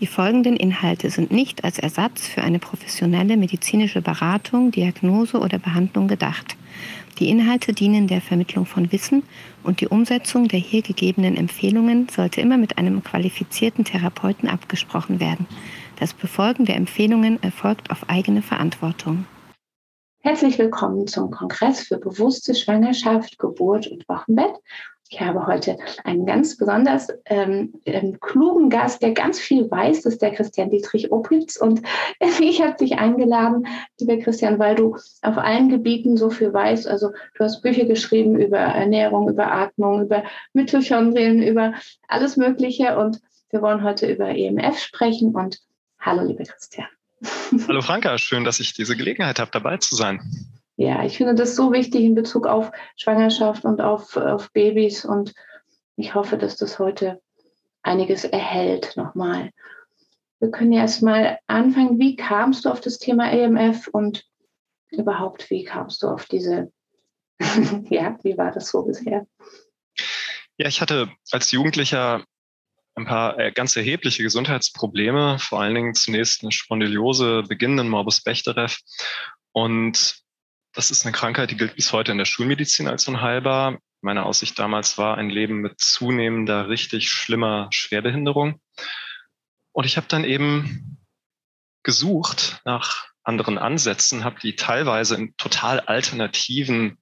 Die folgenden Inhalte sind nicht als Ersatz für eine professionelle medizinische Beratung, Diagnose oder Behandlung gedacht. Die Inhalte dienen der Vermittlung von Wissen und die Umsetzung der hier gegebenen Empfehlungen sollte immer mit einem qualifizierten Therapeuten abgesprochen werden. Das Befolgen der Empfehlungen erfolgt auf eigene Verantwortung. Herzlich willkommen zum Kongress für bewusste Schwangerschaft, Geburt und Wochenbett. Ich habe heute einen ganz besonders klugen Gast, der ganz viel weiß. Das ist der Christian Dietrich Opitz. Und ich habe dich eingeladen, lieber Christian, weil du auf allen Gebieten so viel weißt. Also du hast Bücher geschrieben über Ernährung, über Atmung, über Mitochondrien, über alles Mögliche. Und wir wollen heute über EMF sprechen. Und hallo, lieber Christian. Hallo Franka, schön, dass ich diese Gelegenheit habe, dabei zu sein. Ja, ich finde das so wichtig in Bezug auf Schwangerschaft und auf Babys und ich hoffe, dass das heute einiges erhält nochmal. Wir können ja erstmal anfangen. Wie kamst du auf das Thema EMF und überhaupt, wie kamst du auf diese, ja, wie war das so bisher? Ja, ich hatte als Jugendlicher ein paar ganz erhebliche Gesundheitsprobleme, vor allen Dingen zunächst eine Spondyliose, beginnenden Morbus Bechterew. Und das ist eine Krankheit, die gilt bis heute in der Schulmedizin als unheilbar. Meine Aussicht damals war ein Leben mit zunehmender, richtig schlimmer Schwerbehinderung. Und ich habe dann eben gesucht nach anderen Ansätzen, habe die teilweise in total alternativen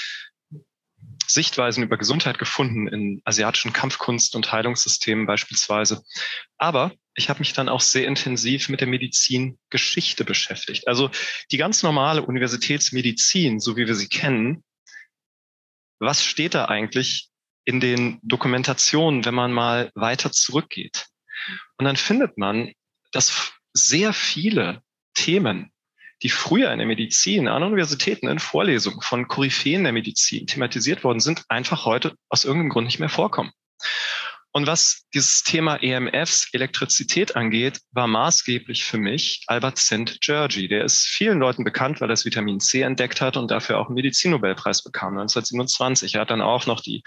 Sichtweisen über Gesundheit gefunden, in asiatischen Kampfkunst- und Heilungssystemen beispielsweise. Aber ich habe mich dann auch sehr intensiv mit der Medizingeschichte beschäftigt. Also die ganz normale Universitätsmedizin, so wie wir sie kennen, was steht da eigentlich in den Dokumentationen, wenn man mal weiter zurückgeht? Und dann findet man, dass sehr viele Themen, die früher in der Medizin, an Universitäten, in Vorlesungen von Koryphäen der Medizin thematisiert worden sind, einfach heute aus irgendeinem Grund nicht mehr vorkommen. Und was dieses Thema EMFs, Elektrizität angeht, war maßgeblich für mich Albert Szent-Györgyi. Der ist vielen Leuten bekannt, weil er das Vitamin C entdeckt hat und dafür auch einen Medizinnobelpreis bekam 1927. Er hat dann auch noch die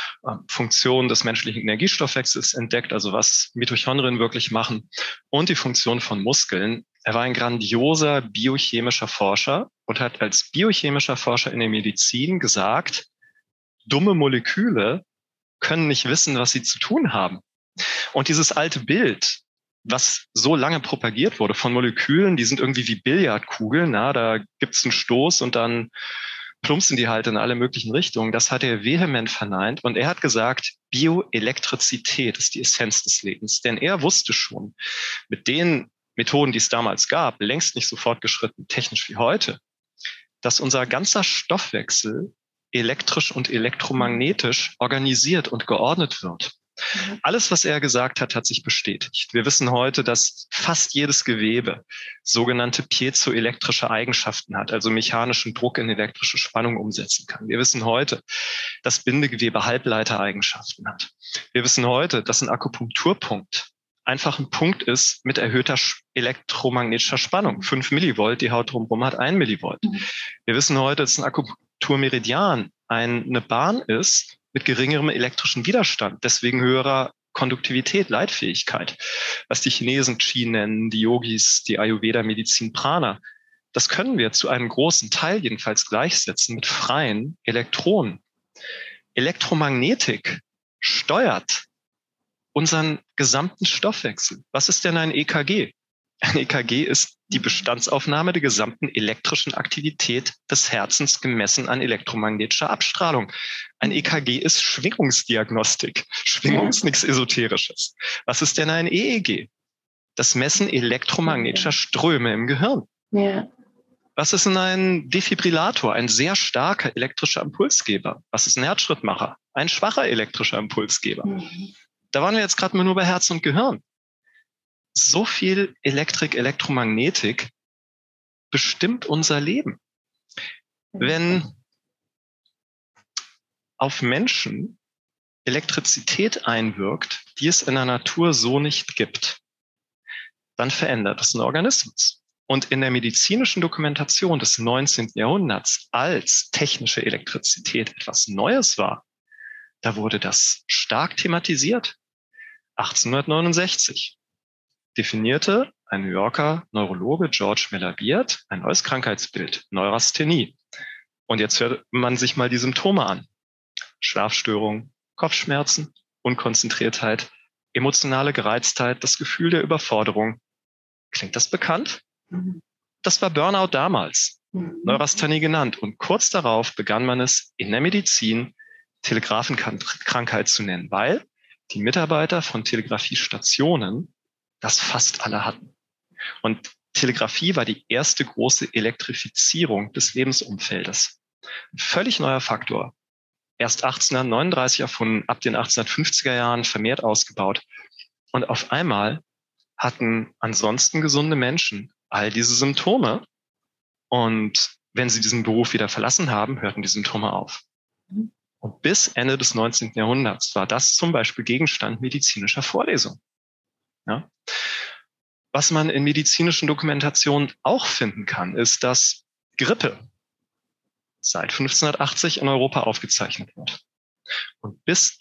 Funktion des menschlichen Energiestoffwechsels entdeckt, also was Mitochondrien wirklich machen und die Funktion von Muskeln. Er war ein grandioser biochemischer Forscher und hat als biochemischer Forscher in der Medizin gesagt, dumme Moleküle können nicht wissen, was sie zu tun haben. Und dieses alte Bild, was so lange propagiert wurde von Molekülen, die sind irgendwie wie Billardkugeln, na, da gibt's einen Stoß und dann plumpsen die halt in alle möglichen Richtungen. Das hat er vehement verneint und er hat gesagt, Bioelektrizität ist die Essenz des Lebens. Denn er wusste schon, mit den Methoden, die es damals gab, längst nicht so fortgeschritten technisch wie heute, dass unser ganzer Stoffwechsel elektrisch und elektromagnetisch organisiert und geordnet wird. Alles, was er gesagt hat, hat sich bestätigt. Wir wissen heute, dass fast jedes Gewebe sogenannte piezoelektrische Eigenschaften hat, also mechanischen Druck in elektrische Spannung umsetzen kann. Wir wissen heute, dass Bindegewebe Halbleitereigenschaften hat. Wir wissen heute, dass ein Akupunkturpunkt einfach ein Punkt ist mit erhöhter elektromagnetischer Spannung. 5 Millivolt, die Haut drumherum hat 1 Millivolt. Wir wissen heute, dass ein Akupunkturmeridian eine Bahn ist mit geringerem elektrischen Widerstand, deswegen höherer Konduktivität, Leitfähigkeit, was die Chinesen Qi nennen, die Yogis, die Ayurveda-Medizin Prana. Das können wir zu einem großen Teil jedenfalls gleichsetzen mit freien Elektronen. Elektromagnetik steuert unseren gesamten Stoffwechsel. Was ist denn ein EKG? Ein EKG ist die Bestandsaufnahme der gesamten elektrischen Aktivität des Herzens gemessen an elektromagnetischer Abstrahlung. Ein EKG ist Schwingungsdiagnostik. Schwingung ist nichts Esoterisches. Was ist denn ein EEG? Das Messen elektromagnetischer Ströme im Gehirn. Ja. Was ist denn ein Defibrillator? Ein sehr starker elektrischer Impulsgeber. Was ist ein Herzschrittmacher? Ein schwacher elektrischer Impulsgeber. Da waren wir jetzt gerade mal nur bei Herz und Gehirn. So viel Elektrik, Elektromagnetik bestimmt unser Leben. Wenn auf Menschen Elektrizität einwirkt, die es in der Natur so nicht gibt, dann verändert es einen Organismus. Und in der medizinischen Dokumentation des 19. Jahrhunderts, als technische Elektrizität etwas Neues war, da wurde das stark thematisiert. 1869. definierte ein New Yorker Neurologe, George Miller-Beard, ein neues Krankheitsbild, Neurasthenie. Und jetzt hört man sich mal die Symptome an. Schlafstörung, Kopfschmerzen, Unkonzentriertheit, emotionale Gereiztheit, das Gefühl der Überforderung. Klingt das bekannt? Das war Burnout damals, Neurasthenie genannt. Und kurz darauf begann man es in der Medizin Telegrafenkrankheit zu nennen, weil die Mitarbeiter von Telegrafiestationen das fast alle hatten. Und Telegrafie war die erste große Elektrifizierung des Lebensumfeldes. Ein völlig neuer Faktor. Erst 1839 erfunden, ab den 1850er Jahren vermehrt ausgebaut. Und auf einmal hatten ansonsten gesunde Menschen all diese Symptome. Und wenn sie diesen Beruf wieder verlassen haben, hörten die Symptome auf. Und bis Ende des 19. Jahrhunderts war das zum Beispiel Gegenstand medizinischer Vorlesungen. Ja? Was man in medizinischen Dokumentationen auch finden kann, ist, dass Grippe seit 1580 in Europa aufgezeichnet wird. Und bis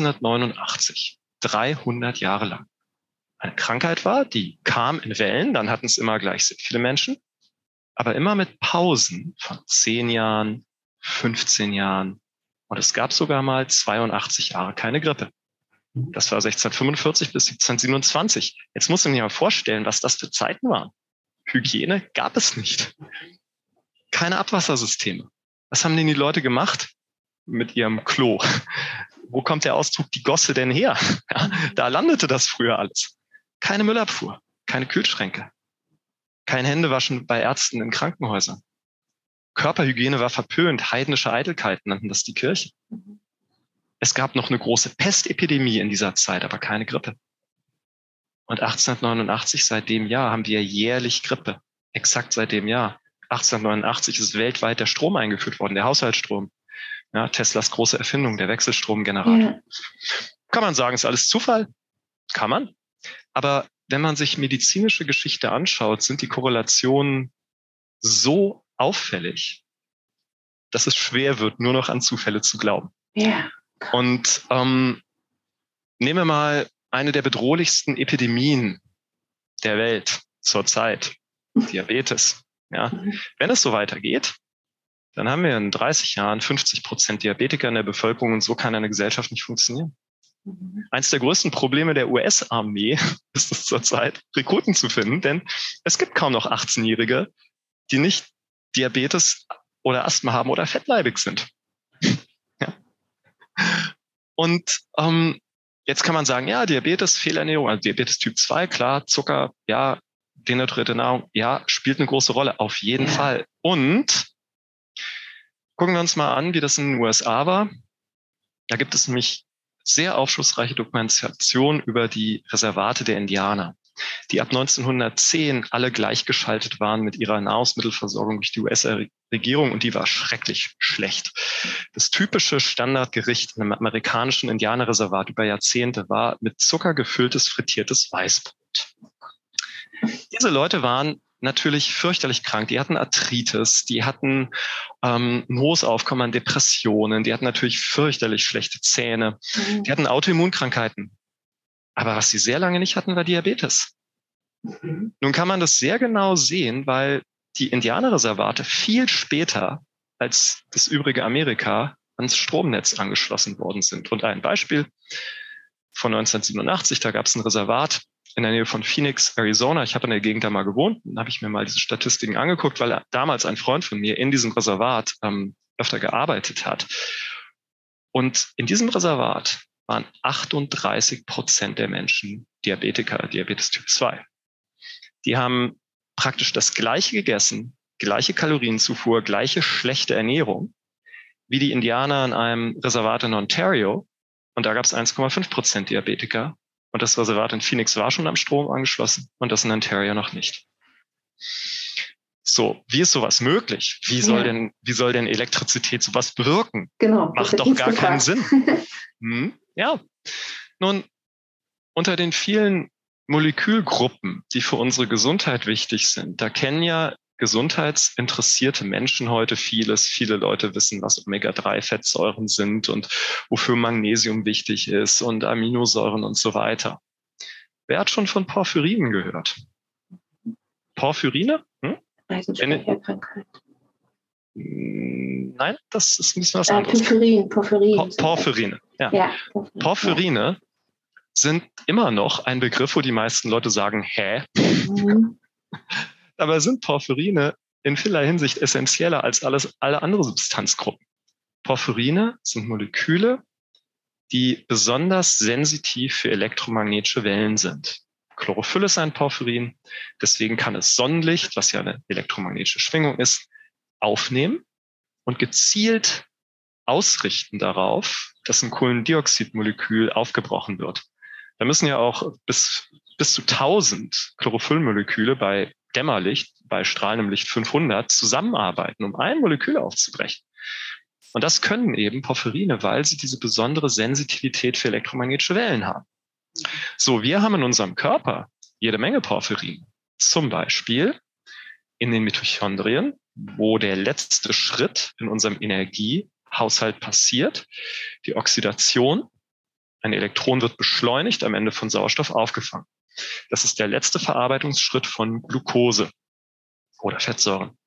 1889, 300 Jahre lang, eine Krankheit war, die kam in Wellen, dann hatten es immer gleich sehr viele Menschen, aber immer mit Pausen von 10 Jahren, 15 Jahren. Und es gab sogar mal 82 Jahre keine Grippe. Das war 1645 bis 1727. Jetzt muss man sich mal vorstellen, was das für Zeiten waren. Hygiene gab es nicht. Keine Abwassersysteme. Was haben denn die Leute gemacht mit ihrem Klo? Wo kommt der Ausdruck die Gosse denn her? Ja, da landete das früher alles. Keine Müllabfuhr, keine Kühlschränke, kein Händewaschen bei Ärzten in Krankenhäusern. Körperhygiene war verpönt, heidnische Eitelkeit nannten das die Kirche. Es gab noch eine große Pestepidemie in dieser Zeit, aber keine Grippe. Und 1889, seit dem Jahr, haben wir jährlich Grippe. Exakt seit dem Jahr. 1889 ist weltweit der Strom eingeführt worden, der Haushaltsstrom. Ja, Teslas große Erfindung, der Wechselstromgenerator. Ja. Kann man sagen, ist alles Zufall? Kann man. Aber wenn man sich medizinische Geschichte anschaut, sind die Korrelationen so auffällig, dass es schwer wird, nur noch an Zufälle zu glauben. Ja. Und nehmen wir mal eine der bedrohlichsten Epidemien der Welt zurzeit, Diabetes. Ja. Wenn es so weitergeht, dann haben wir in 30 Jahren 50% Diabetiker in der Bevölkerung und so kann eine Gesellschaft nicht funktionieren. Eins der größten Probleme der US-Armee ist es zurzeit, Rekruten zu finden, denn es gibt kaum noch 18-Jährige, die nicht Diabetes oder Asthma haben oder fettleibig sind. Ja. Und jetzt kann man sagen, ja, Diabetes, Fehlernährung, also Diabetes Typ 2, klar, Zucker, ja, denaturierte Nahrung, ja, spielt eine große Rolle, auf jeden Fall. Und gucken wir uns mal an, wie das in den USA war. Da gibt es nämlich sehr aufschlussreiche Dokumentation über die Reservate der Indianer, die ab 1910 alle gleichgeschaltet waren mit ihrer Nahrungsmittelversorgung durch die US-Regierung und die war schrecklich schlecht. Das typische Standardgericht in einem amerikanischen Indianerreservat über Jahrzehnte war mit Zucker gefülltes, frittiertes Weißbrot. Diese Leute waren natürlich fürchterlich krank. Die hatten Arthritis, die hatten ein hohes Aufkommen an Depressionen, die hatten natürlich fürchterlich schlechte Zähne, die hatten Autoimmunkrankheiten. Aber was sie sehr lange nicht hatten, war Diabetes. Nun kann man das sehr genau sehen, weil die Indianerreservate viel später als das übrige Amerika ans Stromnetz angeschlossen worden sind. Und ein Beispiel von 1987, da gab es ein Reservat in der Nähe von Phoenix, Arizona. Ich habe in der Gegend da mal gewohnt. Dann habe ich mir mal diese Statistiken angeguckt, weil damals ein Freund von mir in diesem Reservat öfter gearbeitet hat. Und in diesem Reservat waren 38% der Menschen Diabetiker, Diabetes Typ 2. Die haben praktisch das Gleiche gegessen, gleiche Kalorienzufuhr, gleiche schlechte Ernährung wie die Indianer in einem Reservat in Ontario. Und da gab es 1,5% Diabetiker. Und das Reservat in Phoenix war schon am Strom angeschlossen und das in Ontario noch nicht. So, wie ist sowas möglich? Wie soll denn Elektrizität sowas bewirken? Genau. Macht doch gar keinen Sinn. Ja. Nun, unter den vielen Molekülgruppen, die für unsere Gesundheit wichtig sind, da kennen ja gesundheitsinteressierte Menschen heute vieles. Viele Leute wissen, was Omega-3-Fettsäuren sind und wofür Magnesium wichtig ist und Aminosäuren und so weiter. Wer hat schon von Porphyrinen gehört? Porphyrine? Eisenspeicherkrankheit. Nein, das ist ein bisschen was anderes. Porphyrine. Ja. Porphyrine sind immer noch ein Begriff, wo die meisten Leute sagen, hä? Dabei sind Porphyrine in vielerlei Hinsicht essentieller als alle andere Substanzgruppen. Porphyrine sind Moleküle, die besonders sensitiv für elektromagnetische Wellen sind. Chlorophyll ist ein Porphyrin, deswegen kann es Sonnenlicht, was ja eine elektromagnetische Schwingung ist, aufnehmen und gezielt ausrichten darauf, dass ein Kohlendioxidmolekül aufgebrochen wird. Da müssen ja auch bis zu 1000 Chlorophyllmoleküle bei Dämmerlicht, bei strahlendem Licht 500 zusammenarbeiten, um ein Molekül aufzubrechen. Und das können eben Porphyrine, weil sie diese besondere Sensitivität für elektromagnetische Wellen haben. So, wir haben in unserem Körper jede Menge Porphyrin. Zum Beispiel in den Mitochondrien, wo der letzte Schritt in unserem Energiehaushalt passiert, die Oxidation. Ein Elektron wird beschleunigt, am Ende von Sauerstoff aufgefangen. Das ist der letzte Verarbeitungsschritt von Glucose oder Fettsäuren.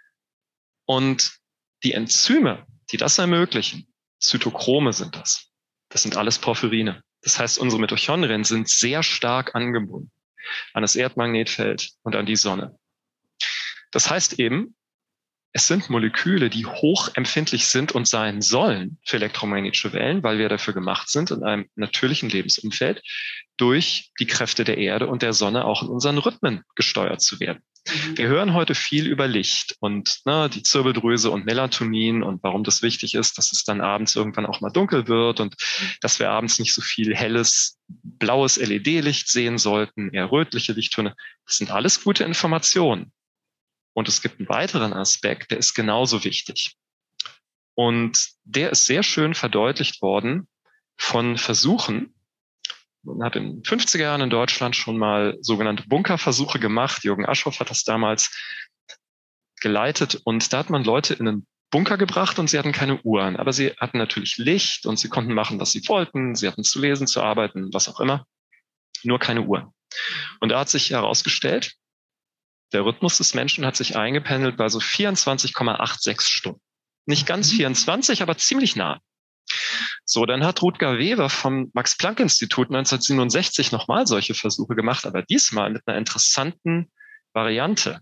Und die Enzyme, die das ermöglichen, Zytochrome sind das. Das sind alles Porphyrine. Das heißt, unsere Mitochondrien sind sehr stark angebunden an das Erdmagnetfeld und an die Sonne. Das heißt eben, es sind Moleküle, die hochempfindlich sind und sein sollen für elektromagnetische Wellen, weil wir dafür gemacht sind, in einem natürlichen Lebensumfeld durch die Kräfte der Erde und der Sonne auch in unseren Rhythmen gesteuert zu werden. Wir hören heute viel über Licht und die Zirbeldrüse und Melatonin und warum das wichtig ist, dass es dann abends irgendwann auch mal dunkel wird und dass wir abends nicht so viel helles, blaues LED-Licht sehen sollten, eher rötliche Lichttöne. Das sind alles gute Informationen. Und es gibt einen weiteren Aspekt, der ist genauso wichtig. Und der ist sehr schön verdeutlicht worden von Versuchen. Man hat in den 50er Jahren in Deutschland schon mal sogenannte Bunkerversuche gemacht. Jürgen Aschoff hat das damals geleitet. Und da hat man Leute in einen Bunker gebracht und sie hatten keine Uhren. Aber sie hatten natürlich Licht und sie konnten machen, was sie wollten. Sie hatten zu lesen, zu arbeiten, was auch immer. Nur keine Uhren. Und da hat sich herausgestellt, der Rhythmus des Menschen hat sich eingependelt bei so 24,86 Stunden. Nicht ganz 24, aber ziemlich nah. So, dann hat Rutger Weber vom Max-Planck-Institut 1967 nochmal solche Versuche gemacht, aber diesmal mit einer interessanten Variante.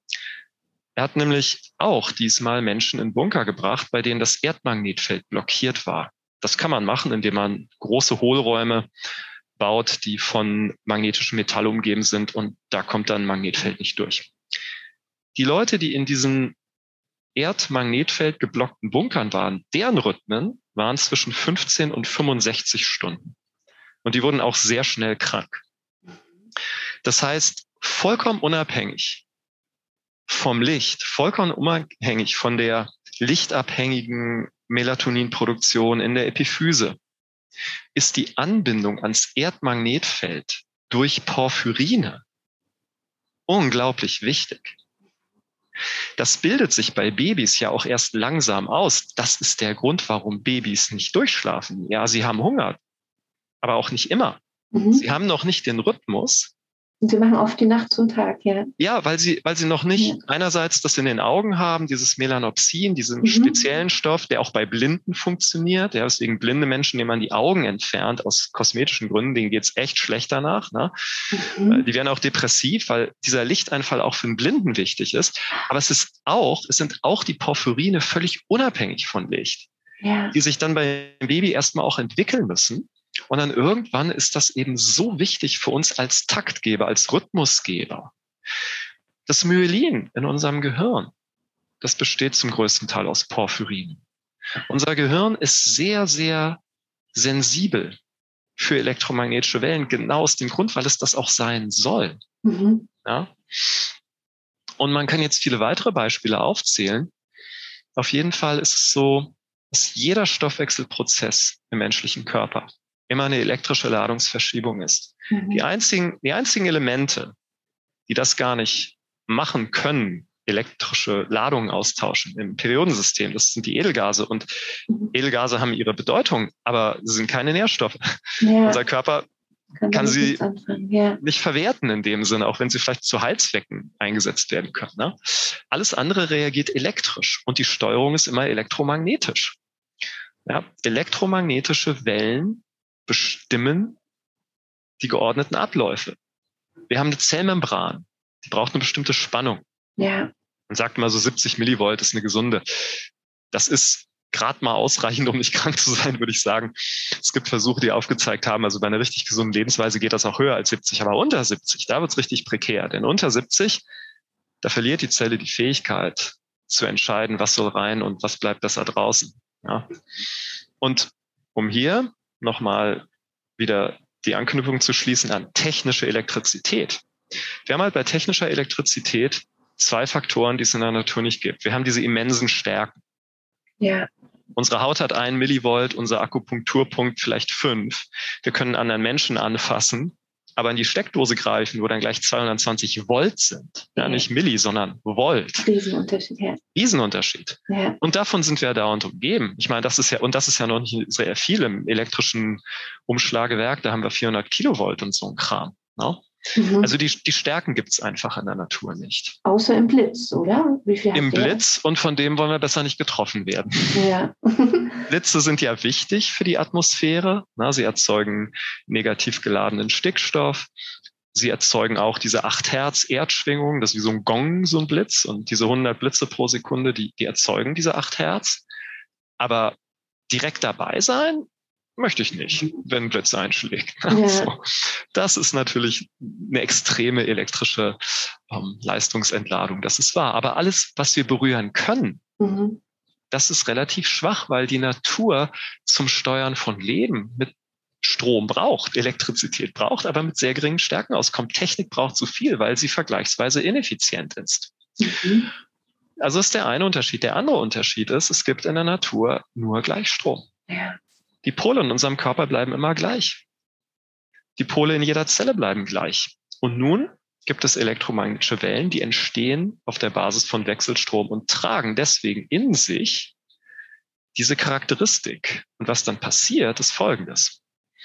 Er hat nämlich auch diesmal Menschen in Bunker gebracht, bei denen das Erdmagnetfeld blockiert war. Das kann man machen, indem man große Hohlräume baut, die von magnetischem Metall umgeben sind und da kommt dann ein Magnetfeld nicht durch. Die Leute, die in diesen Erdmagnetfeld geblockten Bunkern waren, deren Rhythmen waren zwischen 15 und 65 Stunden. Und die wurden auch sehr schnell krank. Das heißt, vollkommen unabhängig vom Licht, vollkommen unabhängig von der lichtabhängigen Melatoninproduktion in der Epiphyse, ist die Anbindung ans Erdmagnetfeld durch Porphyrine unglaublich wichtig. Das bildet sich bei Babys ja auch erst langsam aus. Das ist der Grund, warum Babys nicht durchschlafen. Ja, sie haben Hunger, aber auch nicht immer. Sie haben noch nicht den Rhythmus. Und sie machen oft die Nacht zum Tag, ja. Ja, weil sie noch nicht einerseits das in den Augen haben, dieses Melanopsin, diesen speziellen Stoff, der auch bei Blinden funktioniert. Ja, deswegen blinde Menschen, denen man die Augen entfernt, aus kosmetischen Gründen, denen geht's echt schlecht danach. Ne? Die werden auch depressiv, weil dieser Lichteinfall auch für den Blinden wichtig ist. Aber es sind auch die Porphyrine völlig unabhängig von Licht, die sich dann beim Baby erstmal auch entwickeln müssen. Und dann irgendwann ist das eben so wichtig für uns als Taktgeber, als Rhythmusgeber. Das Myelin in unserem Gehirn, das besteht zum größten Teil aus Porphyrin. Unser Gehirn ist sehr, sehr sensibel für elektromagnetische Wellen, genau aus dem Grund, weil es das auch sein soll. Ja? Und man kann jetzt viele weitere Beispiele aufzählen. Auf jeden Fall ist es so, dass jeder Stoffwechselprozess im menschlichen Körper immer eine elektrische Ladungsverschiebung ist. Die einzigen Elemente, die das gar nicht machen können, elektrische Ladungen austauschen im Periodensystem, das sind die Edelgase. Und Edelgase haben ihre Bedeutung, aber sie sind keine Nährstoffe. Ja. Unser Körper kann sie nicht verwerten in dem Sinne, auch wenn sie vielleicht zu Heilzwecken eingesetzt werden können. Ne? Alles andere reagiert elektrisch und die Steuerung ist immer elektromagnetisch. Ja? Elektromagnetische Wellen bestimmen die geordneten Abläufe. Wir haben eine Zellmembran, die braucht eine bestimmte Spannung. Ja. Man sagt immer so 70 Millivolt ist eine gesunde. Das ist gerade mal ausreichend, um nicht krank zu sein, würde ich sagen. Es gibt Versuche, die aufgezeigt haben, also bei einer richtig gesunden Lebensweise geht das auch höher als 70, aber unter 70, da wird es richtig prekär. Denn unter 70, da verliert die Zelle die Fähigkeit zu entscheiden, was soll rein und was bleibt besser draußen. Ja. Und um hier nochmal wieder die Anknüpfung zu schließen an technische Elektrizität. Wir haben halt bei technischer Elektrizität 2 Faktoren, die es in der Natur nicht gibt. Wir haben diese immensen Stärken. Ja. Unsere Haut hat 1 Millivolt, unser Akupunkturpunkt vielleicht 5. Wir können anderen Menschen anfassen, aber in die Steckdose greifen, wo dann gleich 220 Volt sind. Ja, nicht Milli, sondern Volt. Riesenunterschied, ja. Riesenunterschied. Ja. Und davon sind wir dauernd umgeben. Ich meine, das ist ja noch nicht sehr viel im elektrischen Umschlagewerk. Da haben wir 400 Kilovolt und so ein Kram. No? Also die Stärken gibt's einfach in der Natur nicht. Außer im Blitz, oder? Wie viel Im Blitz, und von dem wollen wir besser nicht getroffen werden. Ja. Blitze sind ja wichtig für die Atmosphäre. Na, sie erzeugen negativ geladenen Stickstoff. Sie erzeugen auch diese 8 Hertz Erdschwingung. Das ist wie so ein Gong, so ein Blitz. Und diese 100 Blitze pro Sekunde, die erzeugen diese 8 Hertz. Aber direkt dabei sein möchte ich nicht, wenn ein Blitz einschlägt. Ja. Also, das ist natürlich eine extreme elektrische Leistungsentladung, das ist wahr. Aber alles, was wir berühren können, das ist relativ schwach, weil die Natur zum Steuern von Leben mit Strom braucht, Elektrizität braucht, aber mit sehr geringen Stärken auskommt. Technik braucht so viel, weil sie vergleichsweise ineffizient ist. Also ist der eine Unterschied. Der andere Unterschied ist, es gibt in der Natur nur Gleichstrom. Ja. Die Pole in unserem Körper bleiben immer gleich. Die Pole in jeder Zelle bleiben gleich. Und nun gibt es elektromagnetische Wellen, die entstehen auf der Basis von Wechselstrom und tragen deswegen in sich diese Charakteristik. Und was dann passiert, ist Folgendes.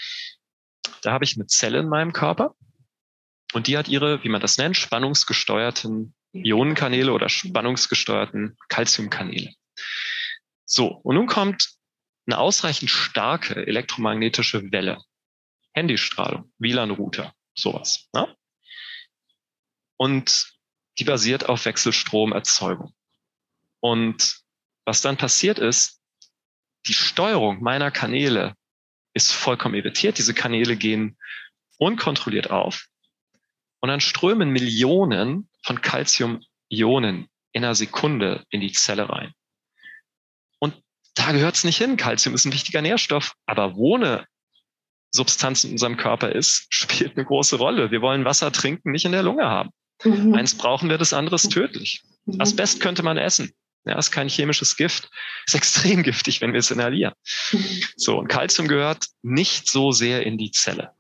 Da habe ich eine Zelle in meinem Körper und die hat ihre, wie man das nennt, spannungsgesteuerten Ionenkanäle oder spannungsgesteuerten Calciumkanäle. So, und nun kommt eine ausreichend starke elektromagnetische Welle. Handystrahlung, WLAN-Router, sowas. Ne? Und die basiert auf Wechselstromerzeugung. Und was dann passiert ist, die Steuerung meiner Kanäle ist vollkommen irritiert. Diese Kanäle gehen unkontrolliert auf. Und dann strömen Millionen von Calcium-Ionen in einer Sekunde in die Zelle rein. Und da gehört es nicht hin. Calcium ist ein wichtiger Nährstoff, aber wo eine Substanz in unserem Körper ist, spielt eine große Rolle. Wir wollen Wasser trinken, nicht in der Lunge haben. Eins brauchen wir, das andere ist tödlich. Asbest könnte man essen. Ja, ist kein chemisches Gift. Ist extrem giftig, wenn wir es inhalieren. So, und Calcium gehört nicht so sehr in die Zelle.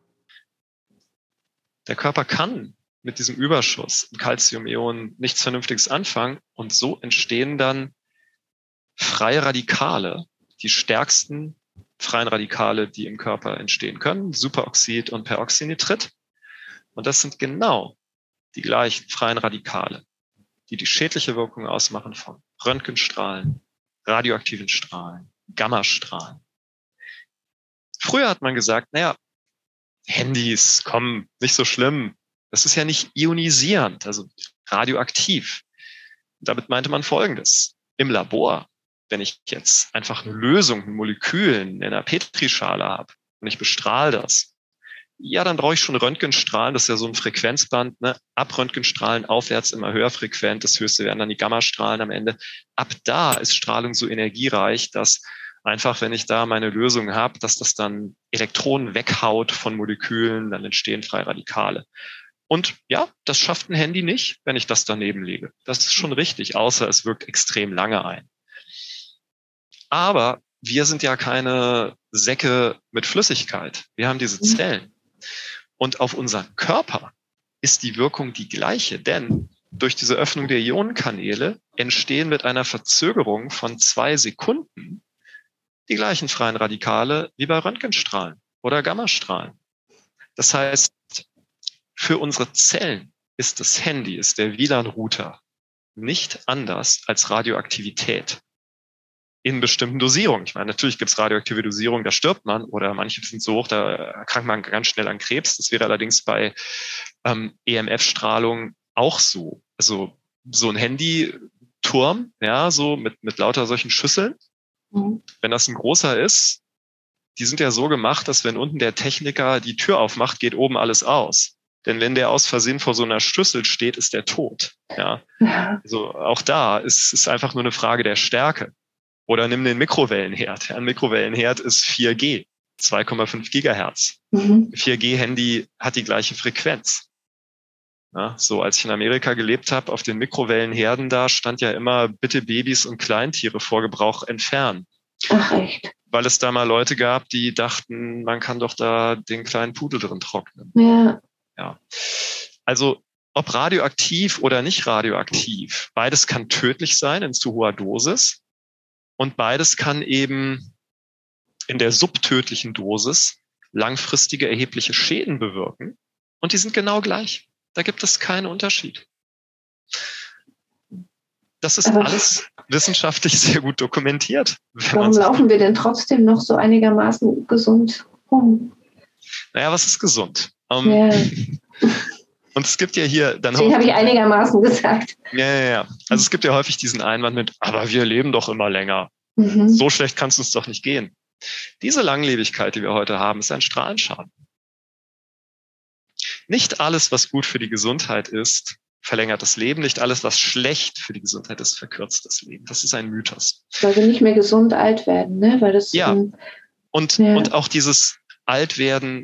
Der Körper kann mit diesem Überschuss an Calcium-Ionen nichts Vernünftiges anfangen und so entstehen dann freie Radikale, die stärksten freien Radikale, die im Körper entstehen können, Superoxid und Peroxynitrit. Und das sind genau die gleichen freien Radikale, die die schädliche Wirkung ausmachen von Röntgenstrahlen, radioaktiven Strahlen, Gammastrahlen. Früher hat man gesagt, naja, Handys, komm, nicht so schlimm. Das ist ja nicht ionisierend, also radioaktiv. Damit meinte man Folgendes. Im Labor, wenn ich jetzt einfach eine Lösung, ein Molekül in einer Petrischale habe und ich bestrahle das, ja, dann brauche ich schon Röntgenstrahlen, das ist ja so ein Frequenzband, ne? Ab Röntgenstrahlen aufwärts immer höher frequent, das höchste wären dann die Gammastrahlen am Ende. Ab da ist Strahlung so energiereich, dass einfach, wenn ich da meine Lösung habe, dass das dann Elektronen weghaut von Molekülen, dann entstehen freie Radikale. Und ja, das schafft ein Handy nicht, wenn ich das daneben lege. Das ist schon richtig, außer es wirkt extrem lange ein. Aber wir sind ja keine Säcke mit Flüssigkeit. Wir haben diese Zellen. Und auf unseren Körper ist die Wirkung die gleiche, denn durch diese Öffnung der Ionenkanäle entstehen mit einer Verzögerung von 2 Sekunden die gleichen freien Radikale wie bei Röntgenstrahlen oder Gammastrahlen. Das heißt, für unsere Zellen ist das Handy, ist der WLAN-Router nicht anders als Radioaktivität in bestimmten Dosierungen. Ich meine, natürlich gibt es radioaktive Dosierungen, da stirbt man, oder manche sind so hoch, da erkrankt man ganz schnell an Krebs. Das wäre allerdings bei EMF-Strahlung auch so. Also so ein Handyturm, ja, so mit lauter solchen Schüsseln. Wenn das ein großer ist, die sind ja so gemacht, dass wenn unten der Techniker die Tür aufmacht, geht oben alles aus. Denn wenn der aus Versehen vor so einer Schüssel steht, ist der tot. Ja. Also auch da ist es einfach nur eine Frage der Stärke. Oder nimm den Mikrowellenherd. Ein Mikrowellenherd ist 4G, 2,5 Gigahertz. 4G-Handy hat die gleiche Frequenz. Ja, so, als ich in Amerika gelebt habe, auf den Mikrowellenherden da stand ja immer, bitte Babys und Kleintiere vor Gebrauch entfernen. Ach, echt? Weil es da mal Leute gab, die dachten, man kann doch da den kleinen Pudel drin trocknen. Ja. Also, ob radioaktiv oder nicht radioaktiv, beides kann tödlich sein in zu hoher Dosis. Und beides kann eben in der subtödlichen Dosis langfristige erhebliche Schäden bewirken. Und die sind genau gleich. Da gibt es keinen Unterschied. Das ist alles wissenschaftlich sehr gut dokumentiert. Warum laufen wir denn trotzdem noch so einigermaßen gesund rum? Naja, was ist gesund? Und es gibt ja hier dann Deswegen habe ich einigermaßen gesagt. Ja. Also es gibt ja häufig diesen Einwand mit, aber wir leben doch immer länger. So schlecht kann es uns doch nicht gehen. Diese Langlebigkeit, die wir heute haben, ist ein Strahlenschaden. Nicht alles, was gut für die Gesundheit ist, verlängert das Leben. Nicht alles, was schlecht für die Gesundheit ist, verkürzt das Leben. Das ist ein Mythos. Weil wir nicht mehr gesund alt werden, ne? Weil das, und auch dieses Altwerden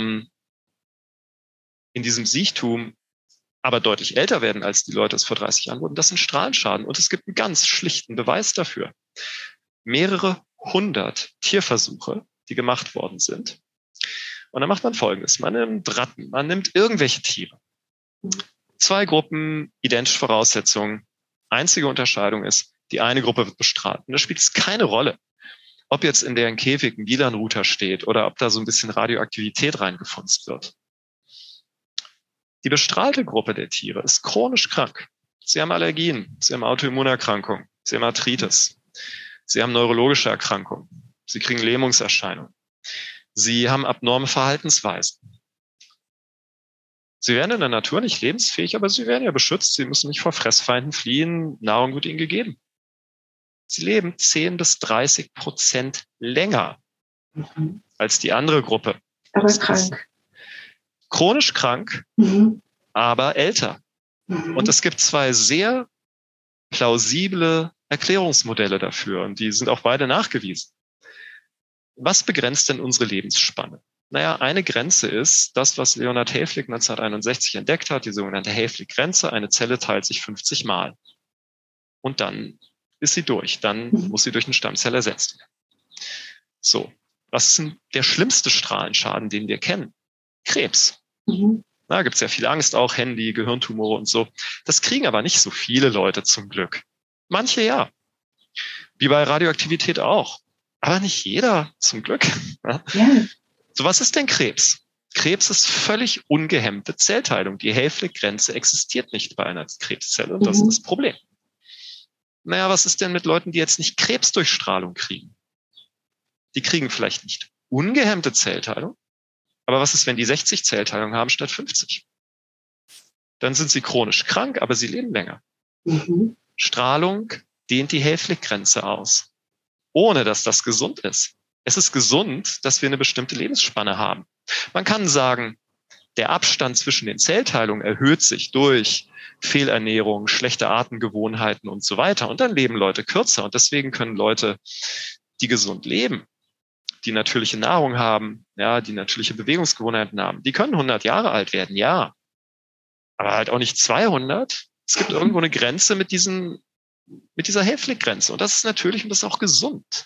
in diesem Siechtum, aber deutlich älter werden, als die Leute es vor 30 Jahren wurden, das sind Strahlenschaden. Und es gibt einen ganz schlichten Beweis dafür. Mehrere 100 Tierversuche, die gemacht worden sind. Und dann macht man Folgendes. Man nimmt Ratten, man nimmt irgendwelche Tiere. 2 Gruppen, identische Voraussetzungen. Einzige Unterscheidung ist, die eine Gruppe wird bestrahlt. Und da spielt es keine Rolle, ob jetzt in deren Käfig ein WLAN-Router steht oder ob da so ein bisschen Radioaktivität reingefunzt wird. Die bestrahlte Gruppe der Tiere ist chronisch krank. Sie haben Allergien, sie haben Autoimmunerkrankungen, sie haben Arthritis, sie haben neurologische Erkrankungen, sie kriegen Lähmungserscheinungen, sie haben abnorme Verhaltensweisen. Sie werden in der Natur nicht lebensfähig, aber sie werden ja beschützt, sie müssen nicht vor Fressfeinden fliehen, Nahrung wird ihnen gegeben. Sie leben 10-30% länger als die andere Gruppe. Aber krank. Chronisch krank, aber älter. Und es gibt 2 sehr plausible Erklärungsmodelle dafür und die sind auch beide nachgewiesen. Was begrenzt denn unsere Lebensspanne? Naja, eine Grenze ist das, was Leonhard Hayflick 1961 entdeckt hat, die sogenannte Hayflick-Grenze. Eine Zelle teilt sich 50 Mal. Und dann ist sie durch. Dann muss sie durch eine Stammzelle ersetzt werden. So, was ist denn der schlimmste Strahlenschaden, den wir kennen? Krebs. Da gibt es ja viel Angst, auch Handy, Gehirntumore und so. Das kriegen aber nicht so viele Leute zum Glück. Manche ja. Wie bei Radioaktivität auch. Aber nicht jeder zum Glück. Ja. So, was ist denn Krebs? Krebs ist völlig ungehemmte Zellteilung. Die Hayflick-Grenze existiert nicht bei einer Krebszelle und das ist das Problem. Naja, was ist denn mit Leuten, die jetzt nicht Krebsdurchstrahlung kriegen? Die kriegen vielleicht nicht ungehemmte Zellteilung, aber was ist, wenn die 60 Zellteilungen haben statt 50? Dann sind sie chronisch krank, aber sie leben länger. Strahlung dehnt die Hayflick-Grenze aus, ohne dass das gesund ist. Es ist gesund, dass wir eine bestimmte Lebensspanne haben. Man kann sagen, der Abstand zwischen den Zellteilungen erhöht sich durch Fehlernährung, schlechte Atemgewohnheiten und so weiter. Und dann leben Leute kürzer. Und deswegen können Leute, die gesund leben, die natürliche Nahrung haben, ja, die natürliche Bewegungsgewohnheiten haben, die können 100 Jahre alt werden, ja. Aber halt auch nicht 200. Es gibt irgendwo eine Grenze mit dieser Hayflick-Grenze. Und das ist natürlich und das ist auch gesund.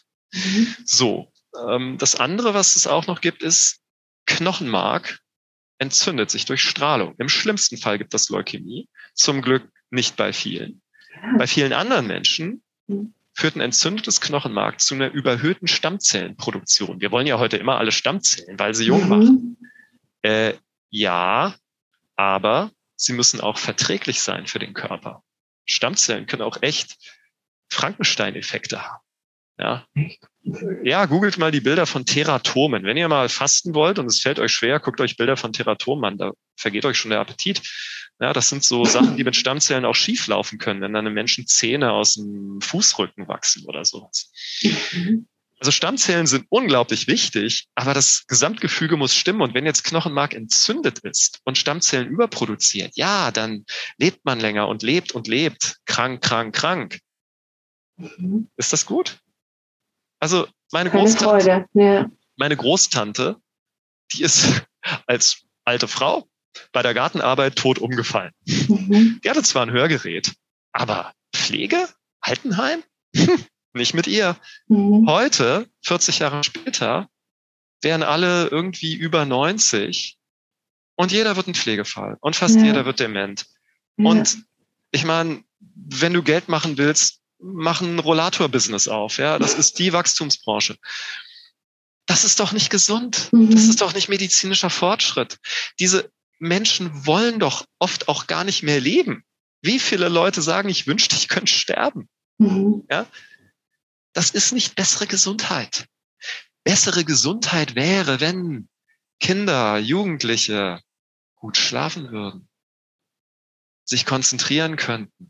So, das andere, was es auch noch gibt, ist Knochenmark entzündet sich durch Strahlung. Im schlimmsten Fall gibt es Leukämie. Zum Glück nicht bei vielen. Bei vielen anderen Menschen führt ein entzündetes Knochenmark zu einer überhöhten Stammzellenproduktion. Wir wollen ja heute immer alle Stammzellen, weil sie jung machen. Ja, aber sie müssen auch verträglich sein für den Körper. Stammzellen können auch echt Frankenstein-Effekte haben. Ja. Ja, googelt mal die Bilder von Teratomen. Wenn ihr mal fasten wollt und es fällt euch schwer, guckt euch Bilder von Teratomen an. Da vergeht euch schon der Appetit. Ja, das sind so Sachen, die mit Stammzellen auch schief laufen können, wenn dann einem Menschen Zähne aus dem Fußrücken wachsen oder sowas. Also Stammzellen sind unglaublich wichtig, aber das Gesamtgefüge muss stimmen. Und wenn jetzt Knochenmark entzündet ist und Stammzellen überproduziert, ja, dann lebt man länger und lebt. Krank, krank, krank. Ist das gut? Also meine Großtante, die ist als alte Frau bei der Gartenarbeit tot umgefallen. Die hatte zwar ein Hörgerät, aber Pflege? Altenheim? Nicht mit ihr. Heute, 40 Jahre später, wären alle irgendwie über 90 und jeder wird ein Pflegefall und fast jeder wird dement. Und ich meine, wenn du Geld machen willst, mach ein Rollator-Business auf. Ja, das ist die Wachstumsbranche. Das ist doch nicht gesund. Das ist doch nicht medizinischer Fortschritt. Diese Menschen wollen doch oft auch gar nicht mehr leben. Wie viele Leute sagen, ich wünschte, ich könnte sterben? Ja, das ist nicht bessere Gesundheit. Bessere Gesundheit wäre, wenn Kinder, Jugendliche gut schlafen würden, sich konzentrieren könnten,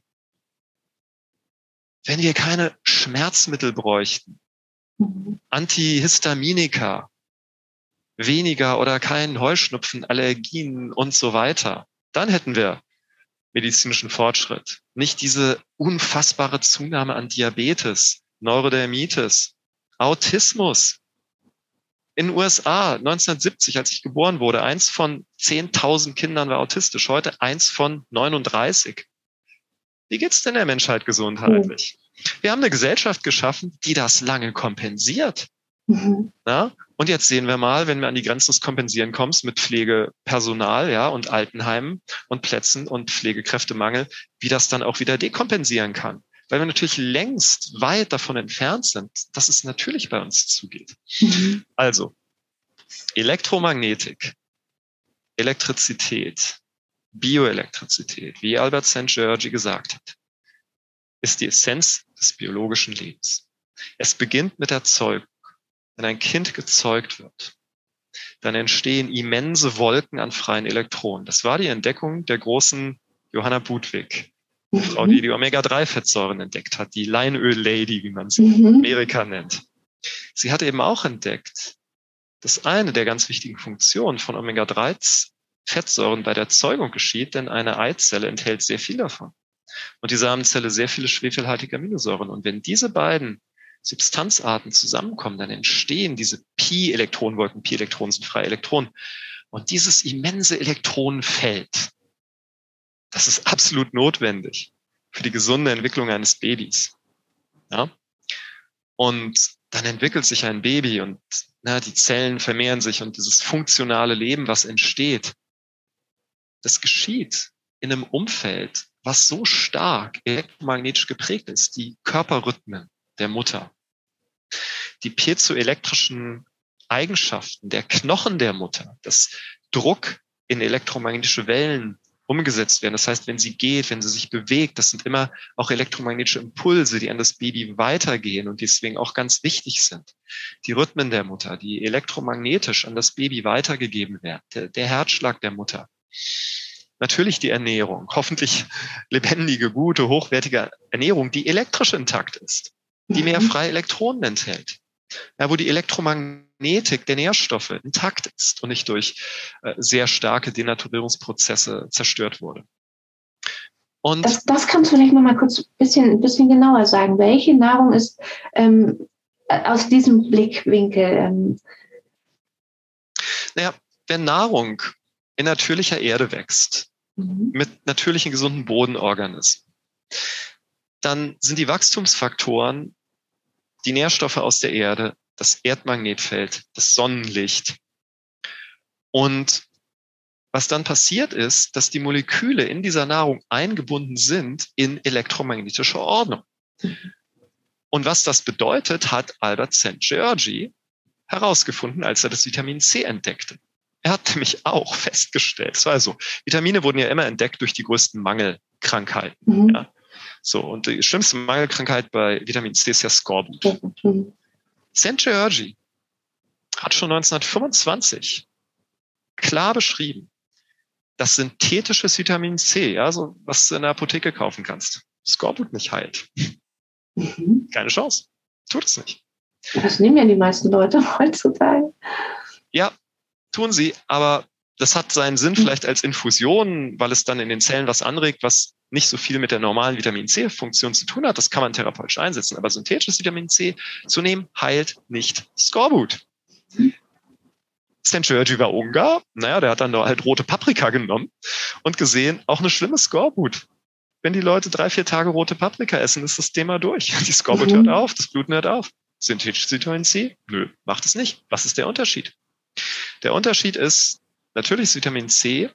wenn wir keine Schmerzmittel bräuchten, Antihistaminika, weniger oder keinen Heuschnupfen, Allergien und so weiter, dann hätten wir medizinischen Fortschritt. Nicht diese unfassbare Zunahme an Diabetes, Neurodermitis, Autismus. In den USA 1970, als ich geboren wurde, 1 von 10.000 Kindern war autistisch, heute 1 von 39. Wie geht's denn der Menschheit gesundheitlich? Wir haben eine Gesellschaft geschaffen, die das lange kompensiert. Ja? Und jetzt sehen wir mal, wenn wir an die Grenzen des Kompensieren kommen, mit Pflegepersonal, ja, und Altenheimen und Plätzen und Pflegekräftemangel, wie das dann auch wieder dekompensieren kann. Weil wir natürlich längst weit davon entfernt sind, dass es natürlich bei uns zugeht. Also, Elektromagnetik, Elektrizität, Bioelektrizität, wie Albert St. Georgi gesagt hat, ist die Essenz des biologischen Lebens. Es beginnt mit der Zeugung. Wenn ein Kind gezeugt wird, dann entstehen immense Wolken an freien Elektronen. Das war die Entdeckung der großen Johanna Budwig, die Frau, die Omega-3-Fettsäuren entdeckt hat, die Leinöl-Lady, wie man sie in Amerika nennt. Sie hat eben auch entdeckt, dass eine der ganz wichtigen Funktionen von Omega-3-Fettsäuren bei der Zeugung geschieht, denn eine Eizelle enthält sehr viel davon. Und die Samenzelle sehr viele schwefelhaltige Aminosäuren. Und wenn diese beiden Substanzarten zusammenkommen, dann entstehen diese Pi-Elektronenwolken. Pi-Elektronen sind freie Elektronen. Und dieses immense Elektronenfeld, das ist absolut notwendig für die gesunde Entwicklung eines Babys. Ja? Und dann entwickelt sich ein Baby und die Zellen vermehren sich und dieses funktionale Leben, was entsteht, das geschieht in einem Umfeld, was so stark elektromagnetisch geprägt ist, die Körperrhythmen der Mutter, die piezoelektrischen Eigenschaften der Knochen der Mutter, dass Druck in elektromagnetische Wellen umgesetzt werden. Das heißt, wenn sie geht, wenn sie sich bewegt, das sind immer auch elektromagnetische Impulse, die an das Baby weitergehen und deswegen auch ganz wichtig sind. Die Rhythmen der Mutter, die elektromagnetisch an das Baby weitergegeben werden, der Herzschlag der Mutter. Natürlich die Ernährung, hoffentlich lebendige, gute, hochwertige Ernährung, die elektrisch intakt ist, die mehr freie Elektronen enthält. Ja, wo die Elektromagnetik der Nährstoffe intakt ist und nicht durch sehr starke Denaturierungsprozesse zerstört wurde. Und das kannst du vielleicht noch mal kurz ein bisschen genauer sagen. Welche Nahrung ist aus diesem Blickwinkel? Wenn Nahrung in natürlicher Erde wächst, mit natürlichen, gesunden Bodenorganismen, dann sind die Wachstumsfaktoren die Nährstoffe aus der Erde, das Erdmagnetfeld, das Sonnenlicht. Und was dann passiert ist, dass die Moleküle in dieser Nahrung eingebunden sind in elektromagnetische Ordnung. Und was das bedeutet, hat Albert St. Georgi herausgefunden, als er das Vitamin C entdeckte. Er hat nämlich auch festgestellt, es war so, Vitamine wurden ja immer entdeckt durch die größten Mangelkrankheiten. Mhm. Ja. So, und die schlimmste Mangelkrankheit bei Vitamin C ist ja Skorbut. Mhm. Szent-Györgyi hat schon 1925 klar beschrieben, dass synthetisches Vitamin C, ja, so was du in der Apotheke kaufen kannst, Skorbut nicht heilt. Mhm. Keine Chance. Tut es nicht. Das nehmen ja die meisten Leute heutzutage. Ja, tun sie, aber das hat seinen Sinn vielleicht als Infusion, weil es dann in den Zellen was anregt, was nicht so viel mit der normalen Vitamin C-Funktion zu tun hat. Das kann man therapeutisch einsetzen. Aber synthetisches Vitamin C zu nehmen, heilt nicht Skorbut. Szent-Györgyi war Ungar. Naja, der hat dann halt rote Paprika genommen und gesehen, auch eine schlimme Skorbut. Wenn die Leute 3-4 Tage rote Paprika essen, ist das Thema durch. Die Skorbut hört auf, das Bluten hört auf. Synthetisches Vitamin C? Nö, macht es nicht. Was ist der Unterschied? Der Unterschied ist, natürliches Vitamin C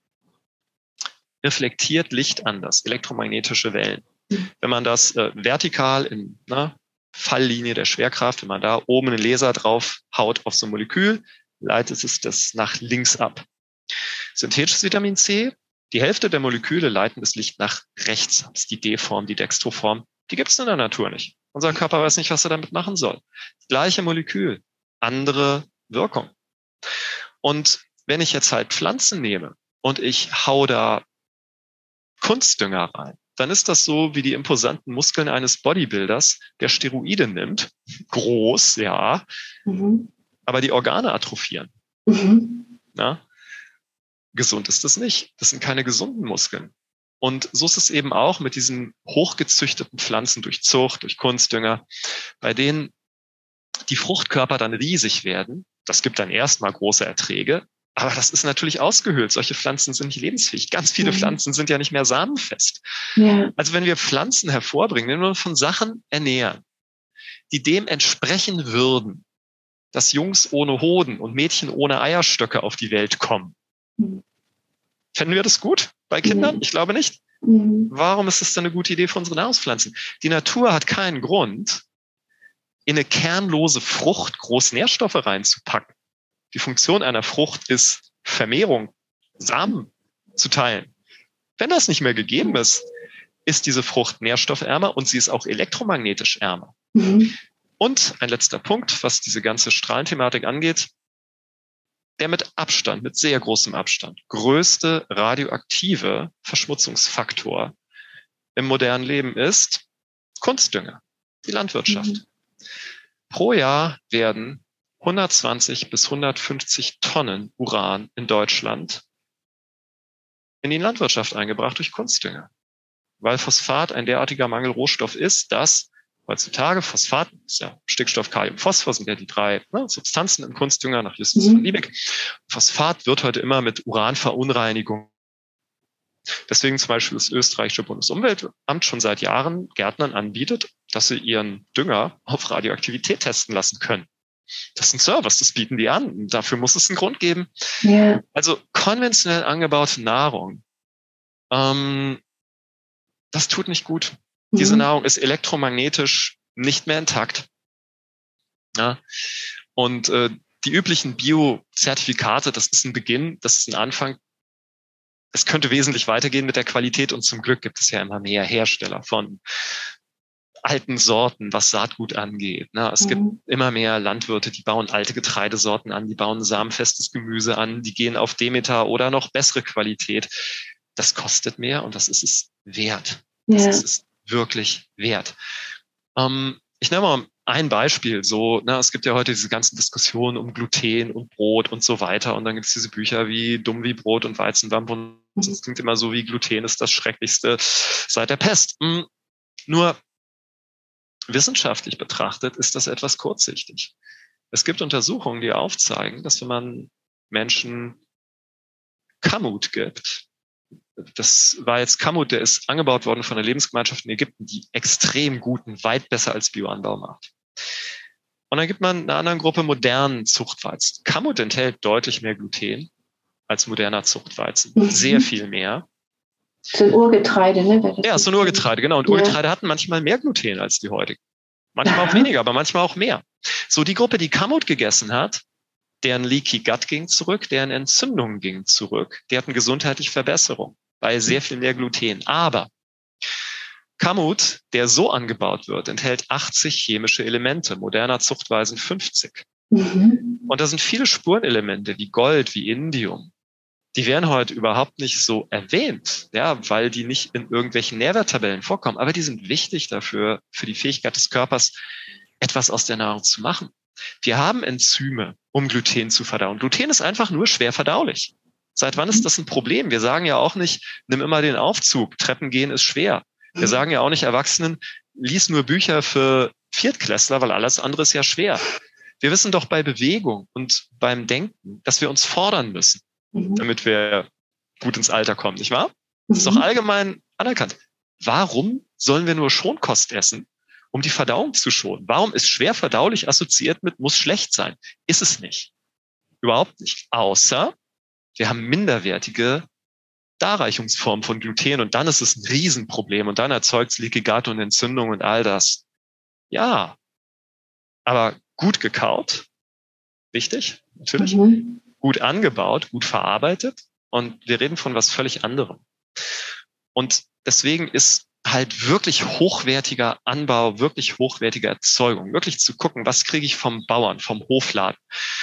reflektiert Licht anders, elektromagnetische Wellen. Wenn man das vertikal in Falllinie der Schwerkraft, wenn man da oben einen Laser drauf haut auf so ein Molekül, leitet es das nach links ab. Synthetisches Vitamin C, die Hälfte der Moleküle leiten das Licht nach rechts ab. Das ist die D-Form, die Dextroform. Die gibt es in der Natur nicht. Unser Körper weiß nicht, was er damit machen soll. Das gleiche Molekül, andere Wirkung. Und wenn ich jetzt halt Pflanzen nehme und ich hau da Kunstdünger rein, dann ist das so wie die imposanten Muskeln eines Bodybuilders, der Steroide nimmt. Groß, ja, aber die Organe atrophieren. Ja? Gesund ist das nicht. Das sind keine gesunden Muskeln. Und so ist es eben auch mit diesen hochgezüchteten Pflanzen durch Zucht, durch Kunstdünger, bei denen die Fruchtkörper dann riesig werden. Das gibt dann erstmal große Erträge. Aber das ist natürlich ausgehöhlt. Solche Pflanzen sind nicht lebensfähig. Ganz viele Pflanzen sind ja nicht mehr samenfest. Ja. Also wenn wir Pflanzen hervorbringen, wenn wir uns von Sachen ernähren, die dem entsprechen würden, dass Jungs ohne Hoden und Mädchen ohne Eierstöcke auf die Welt kommen, fänden wir das gut bei Kindern? Ich glaube nicht. Warum ist das dann eine gute Idee für unsere Nahrungspflanzen? Die Natur hat keinen Grund, in eine kernlose Frucht große Nährstoffe reinzupacken. Die Funktion einer Frucht ist Vermehrung, Samen zu teilen. Wenn das nicht mehr gegeben ist, ist diese Frucht nährstoffärmer und sie ist auch elektromagnetisch ärmer. Und ein letzter Punkt, was diese ganze Strahlenthematik angeht, der mit Abstand, mit sehr großem Abstand, größte radioaktive Verschmutzungsfaktor im modernen Leben ist Kunstdünger, die Landwirtschaft. Pro Jahr werden 120 bis 150 Tonnen Uran in Deutschland in die Landwirtschaft eingebracht durch Kunstdünger. Weil Phosphat ein derartiger Mangelrohstoff ist, dass heutzutage Phosphat, ist ja Stickstoff, Kalium, Phosphor, sind ja die drei Substanzen im Kunstdünger nach Justus von Liebig. Phosphat wird heute immer mit Uranverunreinigung. Deswegen zum Beispiel das österreichische Bundesumweltamt schon seit Jahren Gärtnern anbietet, dass sie ihren Dünger auf Radioaktivität testen lassen können. Das ist ein Service, das bieten die an. Dafür muss es einen Grund geben. Ja. Also konventionell angebaute Nahrung, das tut nicht gut. Diese Nahrung ist elektromagnetisch nicht mehr intakt. Ja. Und die üblichen Bio-Zertifikate, das ist ein Beginn, das ist ein Anfang. Es könnte wesentlich weitergehen mit der Qualität und zum Glück gibt es ja immer mehr Hersteller von alten Sorten, was Saatgut angeht. Es gibt immer mehr Landwirte, die bauen alte Getreidesorten an, die bauen samenfestes Gemüse an, die gehen auf Demeter oder noch bessere Qualität. Das kostet mehr und das ist es wert. Das ist es wirklich wert. Ich nenne mal ein Beispiel. Es gibt ja heute diese ganzen Diskussionen um Gluten und Brot und so weiter. Und dann gibt es diese Bücher wie Dumm wie Brot und Weizendampf. Und es klingt immer so wie Gluten ist das Schrecklichste seit der Pest. Nur wissenschaftlich betrachtet ist das etwas kurzsichtig. Es gibt Untersuchungen, die aufzeigen, dass wenn man Menschen Kamut gibt, das war jetzt Kamut, der ist angebaut worden von einer Lebensgemeinschaft in Ägypten, die extrem guten, weit besser als Bioanbau macht. Und dann gibt man einer anderen Gruppe modernen Zuchtweizen. Kamut enthält deutlich mehr Gluten als moderner Zuchtweizen. Sehr viel mehr. So ein Urgetreide, ne? Ja, so ein Urgetreide, genau. Und Urgetreide hatten manchmal mehr Gluten als die heutigen. Manchmal auch weniger, aber manchmal auch mehr. So, die Gruppe, die Kamut gegessen hat, Deren Leaky Gut ging zurück, deren Entzündungen gingen zurück, die hatten gesundheitliche Verbesserung bei sehr viel mehr Gluten. Aber Kamut, der so angebaut wird, enthält 80 chemische Elemente, moderner Zuchtweisen 50. Und da sind viele Spurenelemente wie Gold, wie Indium. Die werden heute überhaupt nicht so erwähnt, ja, weil die nicht in irgendwelchen Nährwerttabellen vorkommen. Aber die sind wichtig dafür, für die Fähigkeit des Körpers, etwas aus der Nahrung zu machen. Wir haben Enzyme, um Gluten zu verdauen. Gluten ist einfach nur schwer verdaulich. Seit wann ist das ein Problem? Wir sagen ja auch nicht, nimm immer den Aufzug, Treppen gehen ist schwer. Wir sagen ja auch nicht Erwachsenen, lies nur Bücher für Viertklässler, weil alles andere ist ja schwer. Wir wissen doch bei Bewegung und beim Denken, dass wir uns fordern müssen, damit wir gut ins Alter kommen, nicht wahr? Das ist doch allgemein anerkannt. Warum sollen wir nur Schonkost essen, um die Verdauung zu schonen? Warum ist schwer verdaulich assoziiert mit muss schlecht sein? Ist es nicht. Überhaupt nicht. Außer wir haben minderwertige Darreichungsformen von Gluten und dann ist es ein Riesenproblem und dann erzeugt es Leaky Gut und Entzündung und all das. Ja, aber gut gekaut, wichtig, natürlich, gut angebaut, gut verarbeitet und wir reden von was völlig anderem. Und deswegen ist halt wirklich hochwertiger Anbau, wirklich hochwertige Erzeugung, wirklich zu gucken, was kriege ich vom Bauern, vom Hofladen,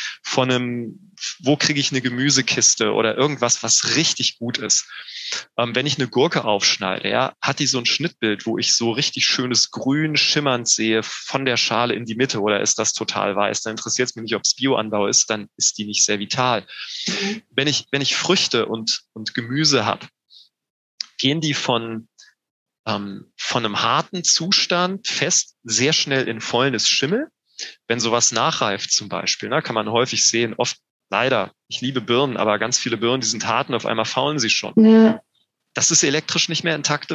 wo kriege ich eine Gemüsekiste oder irgendwas, was richtig gut ist. Wenn ich eine Gurke aufschneide, ja, hat die so ein Schnittbild, wo ich so richtig schönes Grün schimmernd sehe von der Schale in die Mitte oder ist das total weiß? Dann interessiert es mich nicht, ob es Bioanbau ist, dann ist die nicht sehr vital. Wenn ich Früchte und Gemüse habe, gehen die von einem harten Zustand fest sehr schnell in Fäulnis Schimmel. Wenn sowas nachreift zum Beispiel, kann man häufig sehen, oft leider, ich liebe Birnen, aber ganz viele Birnen, die sind hart und auf einmal faulen sie schon. Ja. Das ist elektrisch nicht mehr intakt.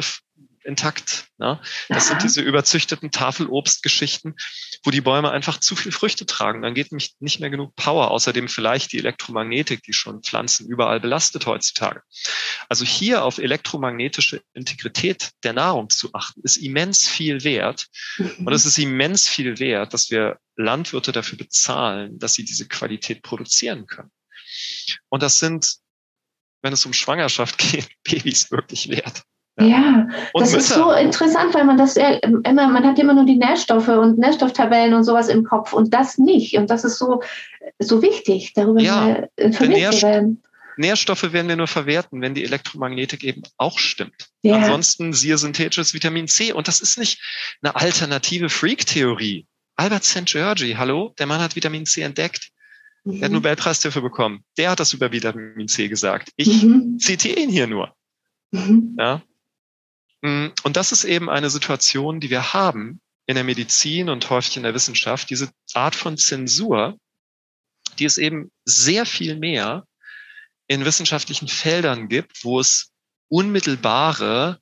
Ne? Das sind diese überzüchteten Tafelobstgeschichten, wo die Bäume einfach zu viel Früchte tragen. Dann geht nicht mehr genug Power. Außerdem vielleicht die Elektromagnetik, die schon Pflanzen überall belastet heutzutage. Also hier auf elektromagnetische Integrität der Nahrung zu achten, ist immens viel wert. Und es ist immens viel wert, dass wir Landwirte dafür bezahlen, dass sie diese Qualität produzieren können. Und das sind, wenn es um Schwangerschaft geht, Babys wirklich wert. Ja, das ist so interessant, weil man man hat immer nur die Nährstoffe und Nährstofftabellen und sowas im Kopf und das nicht. Und das ist so wichtig, darüber mal informiert zu werden. Nährstoffe werden wir nur verwerten, wenn die Elektromagnetik eben auch stimmt. Ja. Ansonsten siehe synthetisches Vitamin C. Und das ist nicht eine alternative Freak-Theorie. Albert Szent-Györgyi, hallo, der Mann hat Vitamin C entdeckt. Er hat einen Nobelpreis dafür bekommen. Der hat das über Vitamin C gesagt. Ich zitiere ihn hier nur. Ja. Und das ist eben eine Situation, die wir haben in der Medizin und häufig in der Wissenschaft, diese Art von Zensur, die es eben sehr viel mehr in wissenschaftlichen Feldern gibt, wo es unmittelbare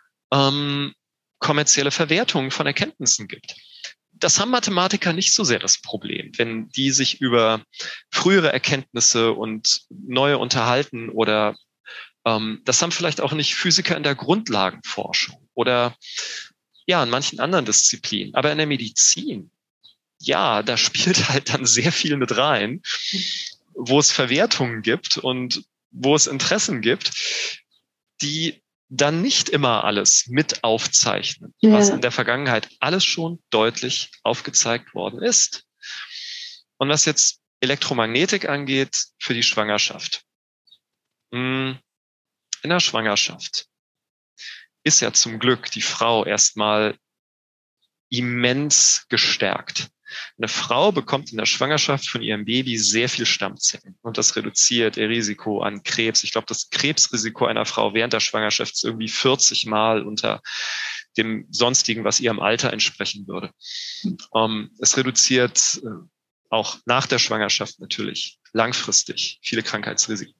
kommerzielle Verwertungen von Erkenntnissen gibt. Das haben Mathematiker nicht so sehr das Problem, wenn die sich über frühere Erkenntnisse und neue unterhalten oder das haben vielleicht auch nicht Physiker in der Grundlagenforschung oder in manchen anderen Disziplinen. Aber in der Medizin, da spielt halt dann sehr viel mit rein, wo es Verwertungen gibt und wo es Interessen gibt, die dann nicht immer alles mit aufzeichnen, was in der Vergangenheit alles schon deutlich aufgezeigt worden ist. Und was jetzt Elektromagnetik angeht für die Schwangerschaft. In der Schwangerschaft ist ja zum Glück die Frau erstmal immens gestärkt. Eine Frau bekommt in der Schwangerschaft von ihrem Baby sehr viel Stammzellen und das reduziert ihr Risiko an Krebs. Ich glaube, das Krebsrisiko einer Frau während der Schwangerschaft ist irgendwie 40 Mal unter dem sonstigen, was ihrem Alter entsprechen würde. Es reduziert auch nach der Schwangerschaft natürlich langfristig viele Krankheitsrisiken.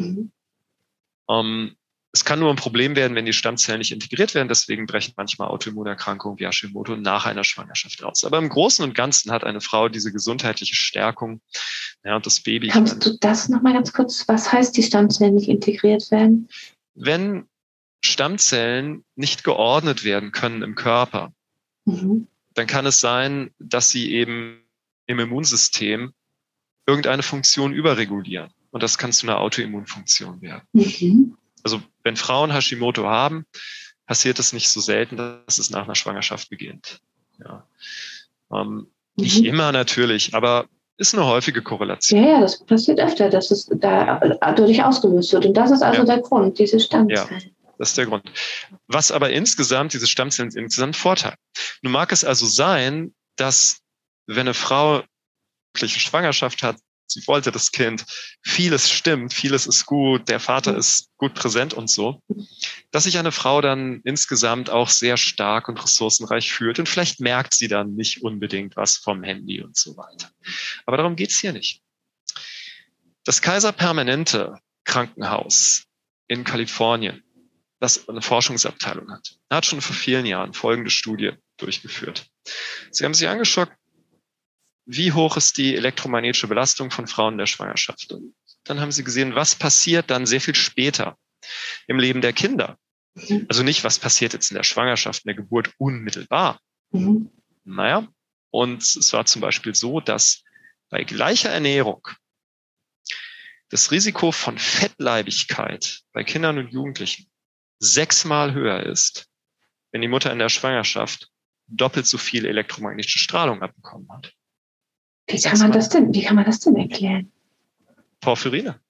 Es kann nur ein Problem werden, wenn die Stammzellen nicht integriert werden. Deswegen brechen manchmal Autoimmunerkrankungen wie Hashimoto nach einer Schwangerschaft aus. Aber im Großen und Ganzen hat eine Frau diese gesundheitliche Stärkung. Und das Baby. Kannst du das nochmal ganz kurz? Was heißt, die Stammzellen nicht integriert werden? Wenn Stammzellen nicht geordnet werden können im Körper, dann kann es sein, dass sie eben im Immunsystem irgendeine Funktion überregulieren. Und das kann zu einer Autoimmunfunktion werden. Also wenn Frauen Hashimoto haben, passiert es nicht so selten, dass es nach einer Schwangerschaft beginnt. Ja. Nicht immer natürlich, aber ist eine häufige Korrelation. Ja, das passiert öfter, dass es da dadurch ausgelöst wird. Und das ist also der Grund, diese Stammzellen. Ja, das ist der Grund. Was aber insgesamt, diese Stammzellen sind insgesamt Vorteil. Nun mag es also sein, dass wenn eine Frau eine Schwangerschaft hat, sie wollte das Kind, vieles stimmt, vieles ist gut, der Vater ist gut präsent und so, dass sich eine Frau dann insgesamt auch sehr stark und ressourcenreich fühlt und vielleicht merkt sie dann nicht unbedingt was vom Handy und so weiter. Aber darum geht's hier nicht. Das Kaiser Permanente Krankenhaus in Kalifornien, das eine Forschungsabteilung hat schon vor vielen Jahren folgende Studie durchgeführt. Sie haben sich angeschaut, wie hoch ist die elektromagnetische Belastung von Frauen in der Schwangerschaft? Und dann haben sie gesehen, was passiert dann sehr viel später im Leben der Kinder. Also nicht, was passiert jetzt in der Schwangerschaft, in der Geburt unmittelbar. Naja, und es war zum Beispiel so, dass bei gleicher Ernährung das Risiko von Fettleibigkeit bei Kindern und Jugendlichen 6-mal höher ist, wenn die Mutter in der Schwangerschaft doppelt so viel elektromagnetische Strahlung abbekommen hat. Wie kann man das denn erklären? Porphyrine.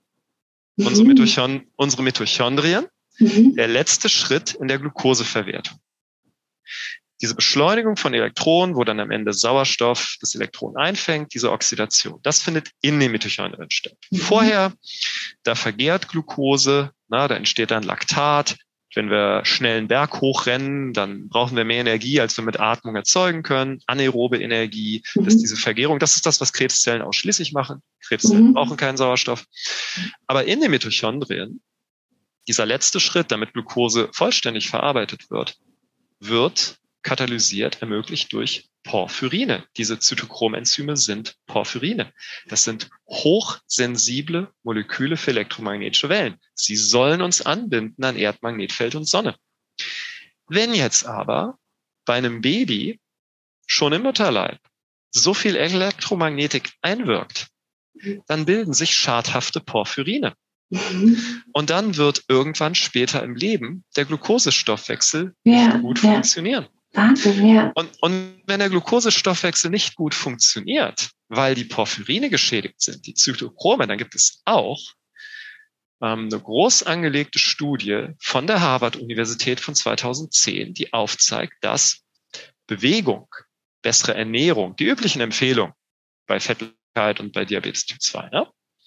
Unsere Mitochondrien, der letzte Schritt in der Glukoseverwertung. Diese Beschleunigung von Elektronen, wo dann am Ende Sauerstoff das Elektron einfängt, diese Oxidation, das findet in den Mitochondrien statt. Vorher, da vergärt Glucose, da entsteht dann Laktat. Wenn wir schnell einen Berg hochrennen, dann brauchen wir mehr Energie, als wir mit Atmung erzeugen können. Anaerobe Energie, das ist diese Vergärung. Das ist das, was Krebszellen ausschließlich machen. Krebszellen brauchen keinen Sauerstoff. Aber in den Mitochondrien, dieser letzte Schritt, damit Glucose vollständig verarbeitet wird katalysiert, ermöglicht durch Porphyrine. Diese Zytochromenzyme sind Porphyrine. Das sind hochsensible Moleküle für elektromagnetische Wellen. Sie sollen uns anbinden an Erdmagnetfeld und Sonne. Wenn jetzt aber bei einem Baby schon im Mutterleib so viel Elektromagnetik einwirkt, dann bilden sich schadhafte Porphyrine. Und dann wird irgendwann später im Leben der Glukosestoffwechsel nicht gut funktionieren. Wahnsinn, ja. Und wenn der Glukosestoffwechsel nicht gut funktioniert, weil die Porphyrine geschädigt sind, die Zytochrome, dann gibt es auch eine groß angelegte Studie von der Harvard-Universität von 2010, die aufzeigt, dass Bewegung, bessere Ernährung, die üblichen Empfehlungen bei Fettleibigkeit und bei Diabetes Typ 2,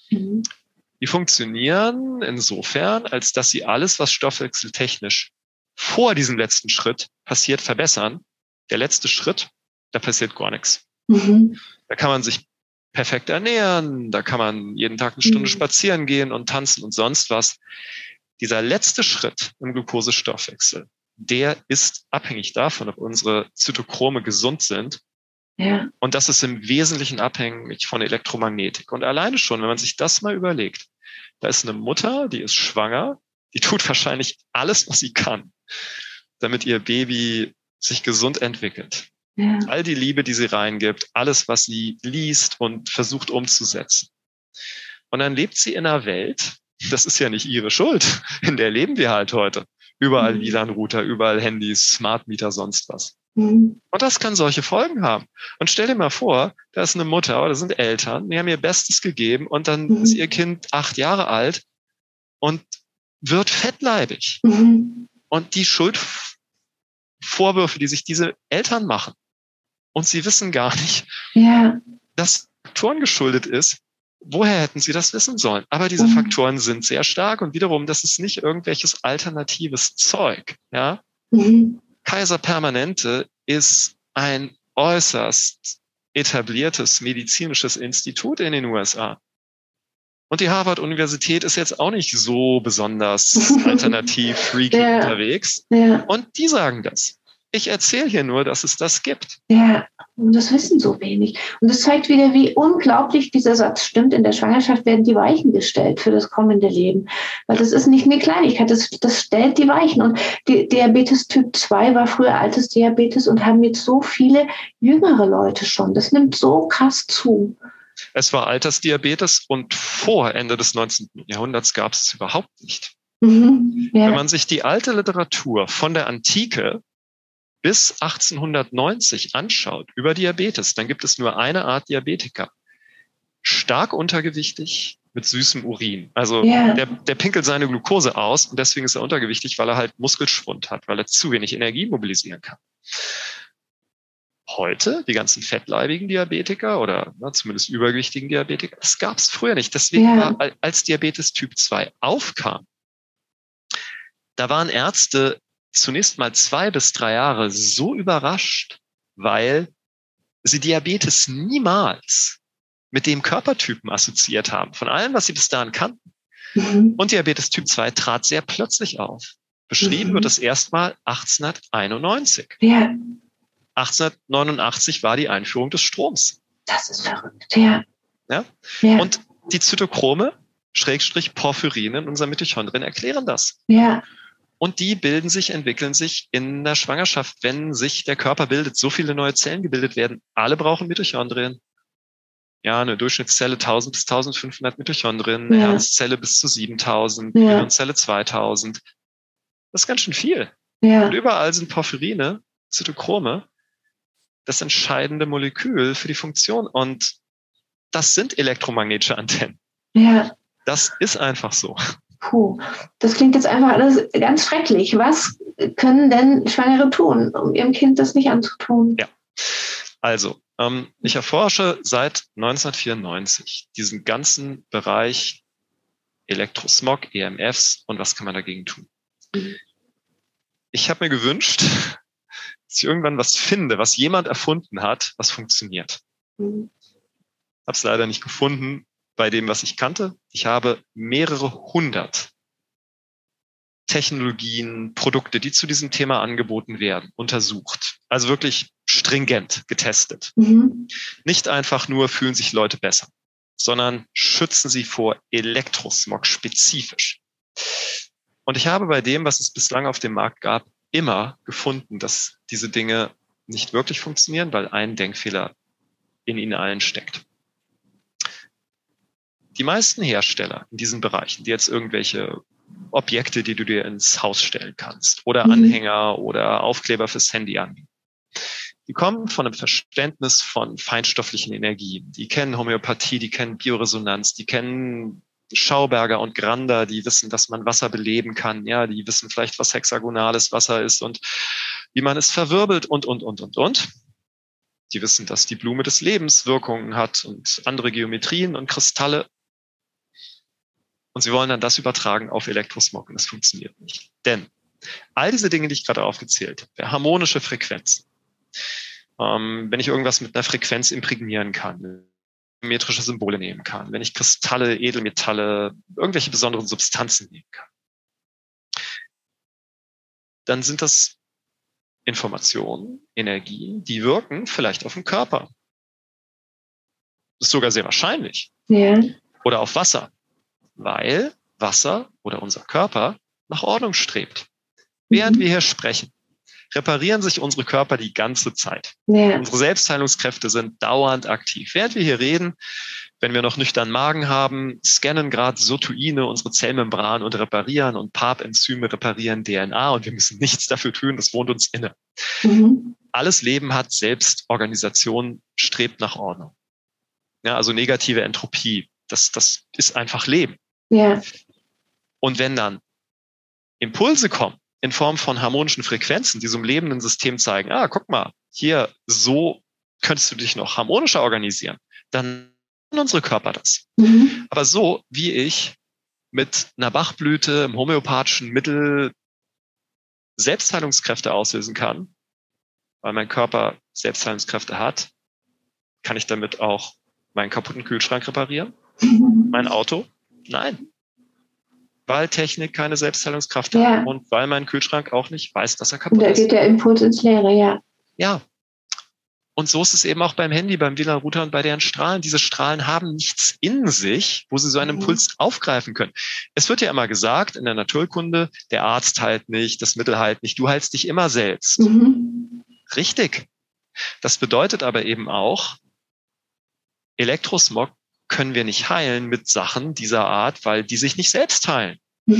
die funktionieren insofern, als dass sie alles, was stoffwechseltechnisch vor diesem letzten Schritt passiert, verbessern. Der letzte Schritt, da passiert gar nichts. Da kann man sich perfekt ernähren, da kann man jeden Tag eine Stunde spazieren gehen und tanzen und sonst was. Dieser letzte Schritt im Glukosestoffwechsel, der ist abhängig davon, ob unsere Zytochrome gesund sind. Ja. Und das ist im Wesentlichen abhängig von Elektromagnetik. Und alleine schon, wenn man sich das mal überlegt, da ist eine Mutter, die ist schwanger, die tut wahrscheinlich alles, was sie kann, damit ihr Baby sich gesund entwickelt. Ja. All die Liebe, die sie reingibt, alles, was sie liest und versucht umzusetzen. Und dann lebt sie in einer Welt, das ist ja nicht ihre Schuld, in der leben wir halt heute. Überall WLAN-Router, überall Handys, Smart Meter, sonst was. Und das kann solche Folgen haben. Und stell dir mal vor, da ist eine Mutter oder das sind Eltern, die haben ihr Bestes gegeben und dann ist ihr Kind 8 Jahre alt und wird fettleibig. Und die Schuldvorwürfe, die sich diese Eltern machen, und sie wissen gar nicht, dass Faktoren geschuldet ist. Woher hätten sie das wissen sollen? Aber diese Faktoren sind sehr stark und wiederum, das ist nicht irgendwelches alternatives Zeug. Ja? Kaiser Permanente ist ein äußerst etabliertes medizinisches Institut in den USA. Und die Harvard-Universität ist jetzt auch nicht so besonders alternativ freaky unterwegs. Ja. Und die sagen das. Ich erzähle hier nur, dass es das gibt. Ja, und das wissen so wenig. Und das zeigt wieder, wie unglaublich dieser Satz stimmt. In der Schwangerschaft werden die Weichen gestellt für das kommende Leben. Weil das ist nicht eine Kleinigkeit, das stellt die Weichen. Und Diabetes Typ 2 war früher altes Diabetes und haben jetzt so viele jüngere Leute schon. Das nimmt so krass zu. Es war Altersdiabetes und vor Ende des 19. Jahrhunderts gab es überhaupt nicht. Ja. Wenn man sich die alte Literatur von der Antike bis 1890 anschaut über Diabetes, dann gibt es nur eine Art Diabetiker. Stark untergewichtig mit süßem Urin. Also der pinkelt seine Glucose aus und deswegen ist er untergewichtig, weil er halt Muskelschwund hat, weil er zu wenig Energie mobilisieren kann. Heute, die ganzen fettleibigen Diabetiker oder zumindest übergewichtigen Diabetiker, das gab es früher nicht. Deswegen war, als Diabetes Typ 2 aufkam, da waren Ärzte zunächst mal 2 bis 3 Jahre so überrascht, weil sie Diabetes niemals mit dem Körpertypen assoziiert haben, von allem, was sie bis dahin kannten. Und Diabetes Typ 2 trat sehr plötzlich auf. Beschrieben wird es erstmal 1891. 1889 war die Einführung des Stroms. Das ist verrückt, ja. Und die Zytochrome, Schrägstrich Porphyrine in unseren Mitochondrien erklären das. Und die entwickeln sich in der Schwangerschaft, wenn sich der Körper bildet, so viele neue Zellen gebildet werden. Alle brauchen Mitochondrien. Ja, eine Durchschnittszelle 1000 bis 1500 Mitochondrien, eine Herzzelle bis zu 7000, eine Gehirnzelle 2000. Das ist ganz schön viel. Und überall sind Porphyrine, Zytochrome, das entscheidende Molekül für die Funktion. Und das sind elektromagnetische Antennen. Das ist einfach so. Puh, das klingt jetzt einfach alles ganz schrecklich. Was können denn Schwangere tun, um ihrem Kind das nicht anzutun? Ja, also ich erforsche seit 1994 diesen ganzen Bereich Elektrosmog, EMFs und was kann man dagegen tun. Ich habe mir gewünscht, dass ich irgendwann was finde, was jemand erfunden hat, was funktioniert. Habe es leider nicht gefunden bei dem, was ich kannte. Ich habe mehrere 100 Technologien, Produkte, die zu diesem Thema angeboten werden, untersucht. Also wirklich stringent getestet. Nicht einfach nur fühlen sich Leute besser, sondern schützen sie vor Elektrosmog spezifisch. Und ich habe bei dem, was es bislang auf dem Markt gab, immer gefunden, dass diese Dinge nicht wirklich funktionieren, weil ein Denkfehler in ihnen allen steckt. Die meisten Hersteller in diesen Bereichen, die jetzt irgendwelche Objekte, die du dir ins Haus stellen kannst, oder Anhänger oder Aufkleber fürs Handy anbieten, die kommen von einem Verständnis von feinstofflichen Energien. Die kennen Homöopathie, die kennen Bioresonanz, die kennen Schauberger und Grander, die wissen, dass man Wasser beleben kann. Ja, die wissen vielleicht, was hexagonales Wasser ist und wie man es verwirbelt und. Die wissen, dass die Blume des Lebens Wirkungen hat und andere Geometrien und Kristalle. Und sie wollen dann das übertragen auf Elektrosmog und das funktioniert nicht. Denn all diese Dinge, die ich gerade aufgezählt habe, harmonische Frequenzen, wenn ich irgendwas mit einer Frequenz imprägnieren kann, geometrische Symbole nehmen kann, wenn ich Kristalle, Edelmetalle, irgendwelche besonderen Substanzen nehmen kann, dann sind das Informationen, Energien, die wirken vielleicht auf den Körper. Das ist sogar sehr wahrscheinlich. Oder auf Wasser, weil Wasser oder unser Körper nach Ordnung strebt. Während wir hier sprechen, reparieren sich unsere Körper die ganze Zeit. Unsere Selbstheilungskräfte sind dauernd aktiv. Während wir hier reden, wenn wir noch nüchtern Magen haben, scannen gerade Sirtuine unsere Zellmembran und reparieren und PARP-Enzyme reparieren DNA und wir müssen nichts dafür tun, das wohnt uns inne. Alles Leben hat Selbstorganisation, strebt nach Ordnung. Ja, also negative Entropie, das ist einfach Leben. Und wenn dann Impulse kommen, in Form von harmonischen Frequenzen, die so im lebenden System zeigen, guck mal, hier, so könntest du dich noch harmonischer organisieren, dann können unsere Körper das. Aber so, wie ich mit einer Bachblüte im homöopathischen Mittel Selbstheilungskräfte auslösen kann, weil mein Körper Selbstheilungskräfte hat, kann ich damit auch meinen kaputten Kühlschrank reparieren? Mein Auto? Nein. Weil Technik keine Selbstheilungskraft hat und weil mein Kühlschrank auch nicht weiß, dass er kaputt ist. Da geht der Impuls ins Leere, Ja. Und so ist es eben auch beim Handy, beim WLAN-Router und bei deren Strahlen. Diese Strahlen haben nichts in sich, wo sie so einen Impuls aufgreifen können. Es wird ja immer gesagt in der Naturkunde, der Arzt heilt nicht, das Mittel heilt nicht, du heilst dich immer selbst. Richtig. Das bedeutet aber eben auch, Elektrosmog können wir nicht heilen mit Sachen dieser Art, weil die sich nicht selbst heilen.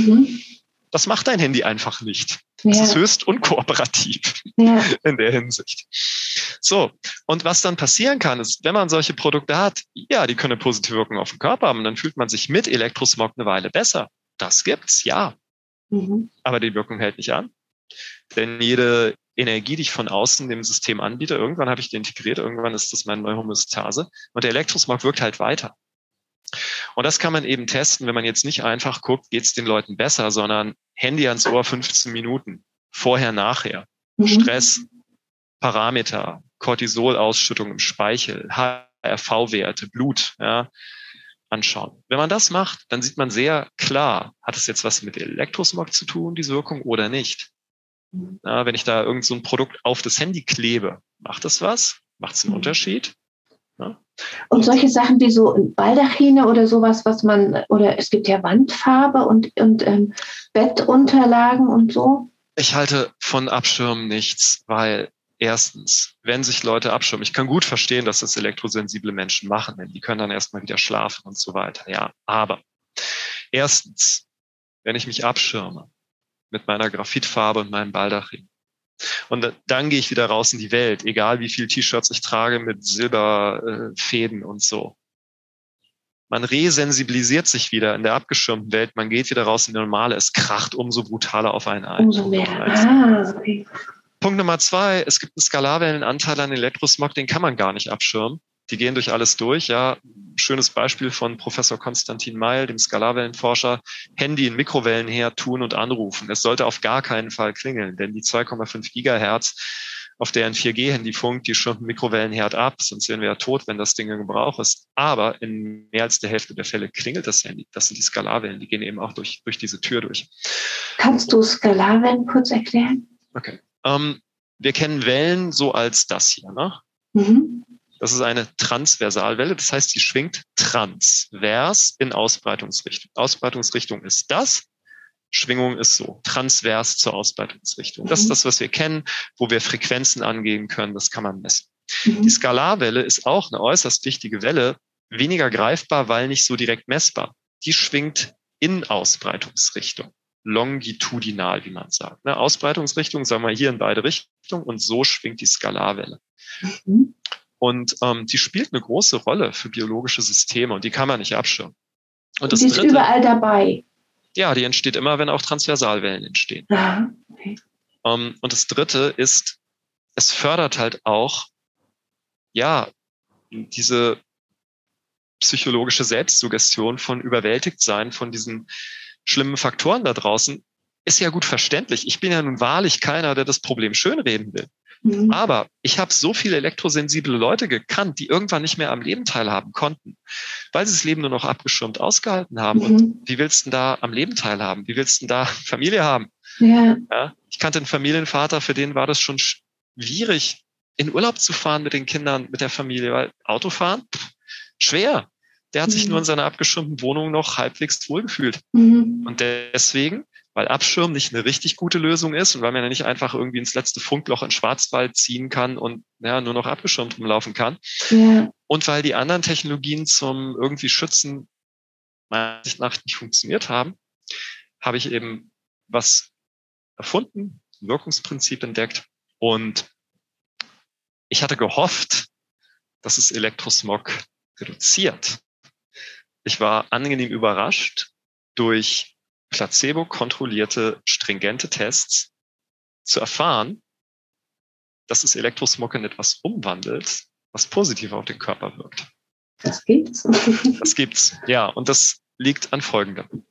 Das macht dein Handy einfach nicht. Es ist höchst unkooperativ in der Hinsicht. So, und was dann passieren kann, ist, wenn man solche Produkte hat, ja, die können eine positive Wirkung auf den Körper haben, dann fühlt man sich mit Elektrosmog eine Weile besser. Das gibt's, ja. Aber die Wirkung hält nicht an. Denn jede Energie, die ich von außen dem System anbiete, irgendwann habe ich die integriert, irgendwann ist das meine neue Homöostase und der Elektrosmog wirkt halt weiter. Und das kann man eben testen, wenn man jetzt nicht einfach guckt, geht's den Leuten besser, sondern Handy ans Ohr 15 Minuten, vorher, nachher, Stress, Parameter, Cortisolausschüttung im Speichel, HRV-Werte, Blut, ja, anschauen. Wenn man das macht, dann sieht man sehr klar, hat es jetzt was mit Elektrosmog zu tun, diese Wirkung, oder nicht. Ja, wenn ich da irgend so ein Produkt auf das Handy klebe, macht das was? Macht es einen Unterschied? Ja. Und solche Sachen wie so Baldachine oder sowas, was man, oder es gibt ja Wandfarbe und Bettunterlagen und so. Ich halte von Abschirmen nichts, weil erstens, wenn sich Leute abschirmen, ich kann gut verstehen, dass das elektrosensible Menschen machen, denn die können dann erstmal wieder schlafen und so weiter. Ja, aber erstens, wenn ich mich abschirme mit meiner Graphitfarbe und meinem Baldachin, und dann gehe ich wieder raus in die Welt, egal wie viel T-Shirts ich trage mit Silberfäden und so. Man resensibilisiert sich wieder in der abgeschirmten Welt, man geht wieder raus in die normale, es kracht umso brutaler auf einen ein. Umso mehr. Okay. Punkt Nummer 2, es gibt einen Skalarwellenanteil an Elektrosmog, den kann man gar nicht abschirmen. Die gehen durch alles durch. Ja, schönes Beispiel von Professor Konstantin Meil, dem Skalarwellenforscher. Handy in Mikrowellenherd tun und anrufen. Es sollte auf gar keinen Fall klingeln, denn die 2,5 Gigahertz, auf der ein 4G-Handy funkt, die schirmt einen Mikrowellenherd ab, sonst wären wir ja tot, wenn das Ding in Gebrauch ist. Aber in mehr als der Hälfte der Fälle klingelt das Handy. Das sind die Skalarwellen, die gehen eben auch durch diese Tür durch. Kannst du Skalarwellen kurz erklären? Okay. Wir kennen Wellen so als das hier, ne? Das ist eine Transversalwelle, das heißt, sie schwingt transvers in Ausbreitungsrichtung. Ausbreitungsrichtung ist das, Schwingung ist so, transvers zur Ausbreitungsrichtung. Das ist das, was wir kennen, wo wir Frequenzen angeben können, das kann man messen. Die Skalarwelle ist auch eine äußerst wichtige Welle, weniger greifbar, weil nicht so direkt messbar. Die schwingt in Ausbreitungsrichtung, longitudinal, wie man sagt. Ne? Ausbreitungsrichtung, sagen wir hier in beide Richtungen und so schwingt die Skalarwelle. Und die spielt eine große Rolle für biologische Systeme und die kann man nicht abschirmen. Und das die ist überall dabei. Ja, die entsteht immer, wenn auch Transversalwellen entstehen. Aha, okay. Und das Dritte ist, es fördert halt auch, ja, diese psychologische Selbstsuggestion von Überwältigtsein von diesen schlimmen Faktoren da draußen. Ist ja gut verständlich. Ich bin ja nun wahrlich keiner, der das Problem schönreden will. Aber ich habe so viele elektrosensible Leute gekannt, die irgendwann nicht mehr am Leben teilhaben konnten, weil sie das Leben nur noch abgeschirmt ausgehalten haben. Und wie willst du denn da am Leben teilhaben? Wie willst du denn da Familie haben? Ja, ich kannte einen Familienvater, für den war das schon schwierig, in Urlaub zu fahren mit den Kindern, mit der Familie, weil Autofahren, schwer. Der hat sich nur in seiner abgeschirmten Wohnung noch halbwegs wohlgefühlt. Und deswegen, weil Abschirmen nicht eine richtig gute Lösung ist und weil man ja nicht einfach irgendwie ins letzte Funkloch in Schwarzwald ziehen kann und ja, nur noch abgeschirmt rumlaufen kann. Ja. Und weil die anderen Technologien zum irgendwie Schützen meiner Ansicht nach nicht funktioniert haben, habe ich eben was erfunden, ein Wirkungsprinzip entdeckt. Und ich hatte gehofft, dass es Elektrosmog reduziert. Ich war angenehm überrascht durch placebo-kontrollierte, stringente Tests zu erfahren, dass es Elektrosmog in etwas umwandelt, was positiv auf den Körper wirkt. Das gibt's. Das gibt's, ja. Und das liegt an Folgendem.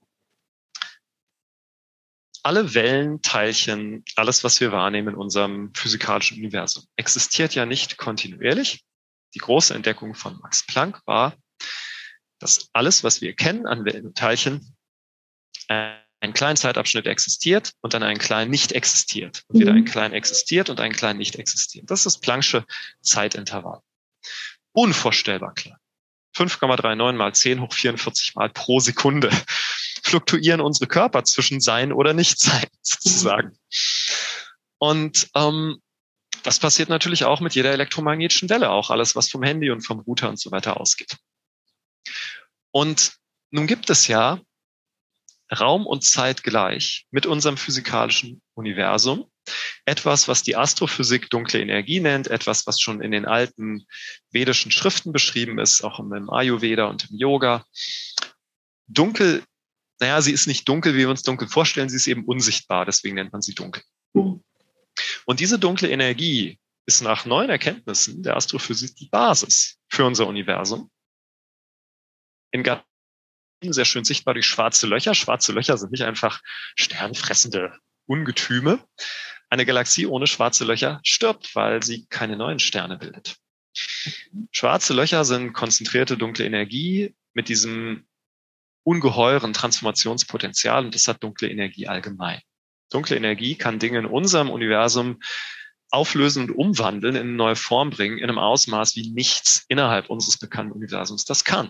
Alle Wellen, Teilchen, alles, was wir wahrnehmen in unserem physikalischen Universum, existiert ja nicht kontinuierlich. Die große Entdeckung von Max Planck war, dass alles, was wir kennen an Wellen und Teilchen, einen kleinen Zeitabschnitt existiert und dann einen kleinen nicht existiert. Und wieder einen kleinen existiert und einen kleinen nicht existiert. Das ist das Planck'sche Zeitintervall. Unvorstellbar klein. 5,39 mal 10 hoch 44 mal pro Sekunde fluktuieren unsere Körper zwischen Sein oder Nichtsein sozusagen. Und das passiert natürlich auch mit jeder elektromagnetischen Welle, auch alles, was vom Handy und vom Router und so weiter ausgeht. Und nun gibt es ja Raum und Zeit gleich mit unserem physikalischen Universum etwas, was die Astrophysik dunkle Energie nennt, etwas, was schon in den alten vedischen Schriften beschrieben ist, auch im Ayurveda und im Yoga. Dunkel, naja, sie ist nicht dunkel, wie wir uns dunkel vorstellen, sie ist eben unsichtbar, deswegen nennt man sie dunkel. Und diese dunkle Energie ist nach neuen Erkenntnissen der Astrophysik die Basis für unser Universum. In Galaxien sehr schön sichtbar durch schwarze Löcher. Schwarze Löcher sind nicht einfach sternfressende Ungetüme. Eine Galaxie ohne schwarze Löcher stirbt, weil sie keine neuen Sterne bildet. Schwarze Löcher sind konzentrierte dunkle Energie mit diesem ungeheuren Transformationspotenzial, und das hat dunkle Energie allgemein. Dunkle Energie kann Dinge in unserem Universum auflösen und umwandeln, in eine neue Form bringen, in einem Ausmaß, wie nichts innerhalb unseres bekannten Universums das kann.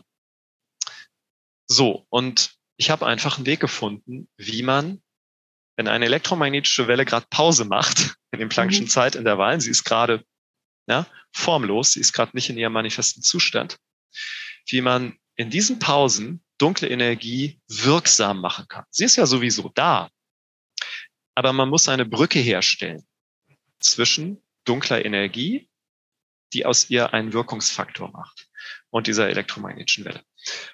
So, und ich habe einfach einen Weg gefunden, wie man, wenn eine elektromagnetische Welle gerade Pause macht, in dem Planck'schen Zeitintervallen, sie ist gerade formlos, sie ist gerade nicht in ihrem manifesten Zustand, wie man in diesen Pausen dunkle Energie wirksam machen kann. Sie ist ja sowieso da, aber man muss eine Brücke herstellen zwischen dunkler Energie, die aus ihr einen Wirkungsfaktor macht, und dieser elektromagnetischen Welle.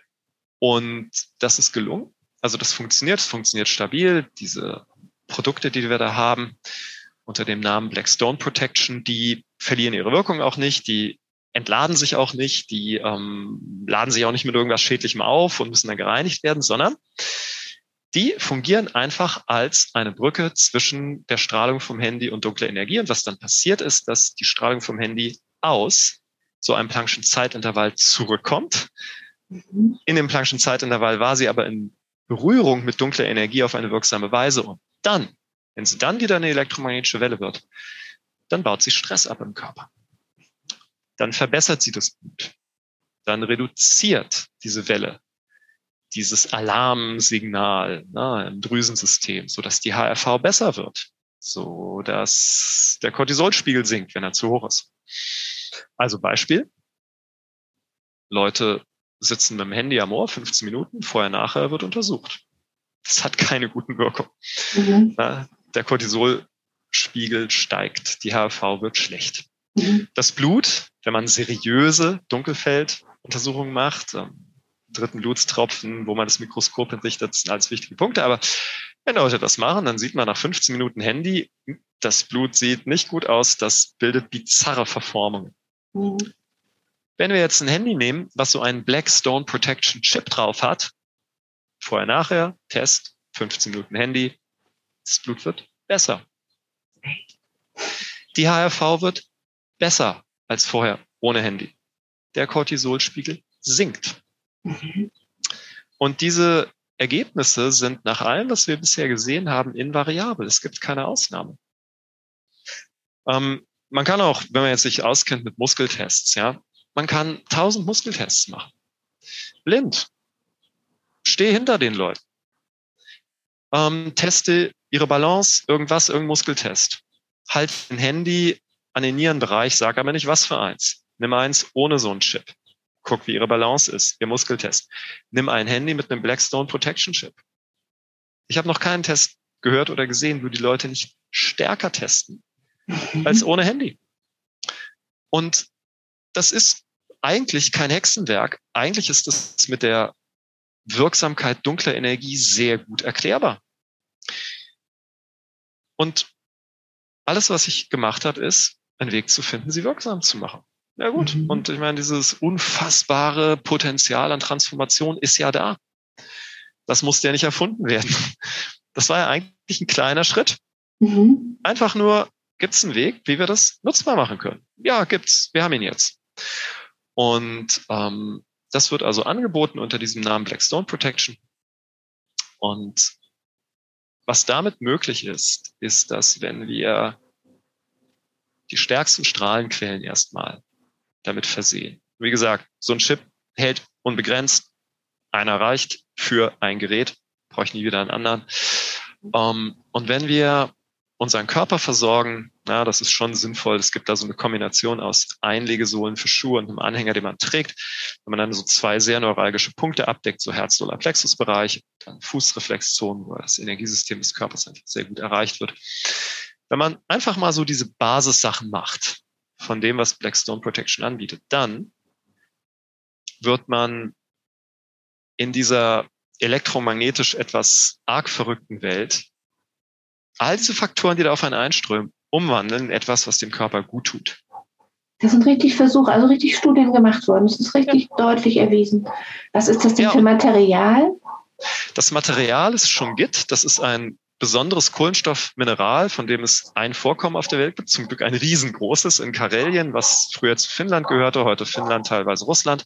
Und das ist gelungen. Also das funktioniert, es funktioniert stabil. Diese Produkte, die wir da haben, unter dem Namen Black Stone Protection, die verlieren ihre Wirkung auch nicht, die entladen sich auch nicht, die laden sich auch nicht mit irgendwas Schädlichem auf und müssen dann gereinigt werden, sondern die fungieren einfach als eine Brücke zwischen der Strahlung vom Handy und dunkler Energie. Und was dann passiert ist, dass die Strahlung vom Handy aus so einem Planck'schen Zeitintervall zurückkommt. In dem Planck'schen Zeitintervall war sie aber in Berührung mit dunkler Energie auf eine wirksame Weise. Und dann, wenn sie dann wieder eine elektromagnetische Welle wird, dann baut sie Stress ab im Körper. Dann verbessert sie das Blut. Dann reduziert diese Welle dieses Alarmsignal im Drüsensystem, sodass die HRV besser wird, sodass der Cortisolspiegel sinkt, wenn er zu hoch ist. Also Beispiel: Leute sitzen mit dem Handy am Ohr 15 Minuten, vorher, nachher wird untersucht. Das hat keine guten Wirkungen. Der Cortisolspiegel steigt, die HRV wird schlecht. Das Blut, wenn man seriöse Dunkelfelduntersuchungen macht, dritten Blutstropfen, wo man das Mikroskop entrichtet, sind alles wichtige Punkte. Aber wenn Leute das machen, dann sieht man nach 15 Minuten Handy, das Blut sieht nicht gut aus, das bildet bizarre Verformungen. Wenn wir jetzt ein Handy nehmen, was so einen Black Stone Protection Chip drauf hat, vorher, nachher, Test, 15 Minuten Handy, das Blut wird besser. Die HRV wird besser als vorher ohne Handy. Der Cortisolspiegel sinkt. Und diese Ergebnisse sind nach allem, was wir bisher gesehen haben, invariabel. Es gibt keine Ausnahme. Man kann auch, wenn man jetzt sich auskennt mit Muskeltests, man kann 1000 Muskeltests machen. Blind. Steh hinter den Leuten. Teste ihre Balance, irgendein Muskeltest. Halt ein Handy an den Nierenbereich, sag aber nicht, was für eins. Nimm eins ohne so einen Chip. Guck, wie ihre Balance ist, ihr Muskeltest. Nimm ein Handy mit einem Black Stone Protection Chip. Ich habe noch keinen Test gehört oder gesehen, wo die Leute nicht stärker testen als ohne Handy. Und das ist eigentlich kein Hexenwerk. Eigentlich ist das mit der Wirksamkeit dunkler Energie sehr gut erklärbar. Und alles, was ich gemacht habe, ist, einen Weg zu finden, sie wirksam zu machen. Ja gut, und ich meine, dieses unfassbare Potenzial an Transformation ist ja da. Das musste ja nicht erfunden werden. Das war ja eigentlich ein kleiner Schritt. Einfach nur, gibt's einen Weg, wie wir das nutzbar machen können? Ja, gibt's. Wir haben ihn jetzt. Und das wird also angeboten unter diesem Namen Black Stone Protection. Und was damit möglich ist, ist, dass wenn wir die stärksten Strahlenquellen erstmal damit versehen. Wie gesagt, so ein Chip hält unbegrenzt. Einer reicht für ein Gerät. Brauche ich nie wieder einen anderen. Und wenn wir unseren Körper versorgen. Ja, das ist schon sinnvoll. Es gibt da so eine Kombination aus Einlegesohlen für Schuhe und einem Anhänger, den man trägt. Wenn man dann so 2 sehr neuralgische Punkte abdeckt, so Herz-Solar-Plexus-Bereich, dann Fußreflexzonen, wo das Energiesystem des Körpers einfach sehr gut erreicht wird. Wenn man einfach mal so diese Basissachen macht, von dem, was Blackstone Protection anbietet, dann wird man in dieser elektromagnetisch etwas arg verrückten Welt all diese Faktoren, die da auf einen einströmen, umwandeln in etwas, was dem Körper gut tut. Das sind richtig Versuche, also richtig Studien gemacht worden. Das ist richtig deutlich erwiesen. Was ist das denn für Material? Das Material ist Shungit. Das ist ein besonderes Kohlenstoffmineral, von dem es ein Vorkommen auf der Welt gibt. Zum Glück ein riesengroßes in Karelien, was früher zu Finnland gehörte, heute Finnland, teilweise Russland.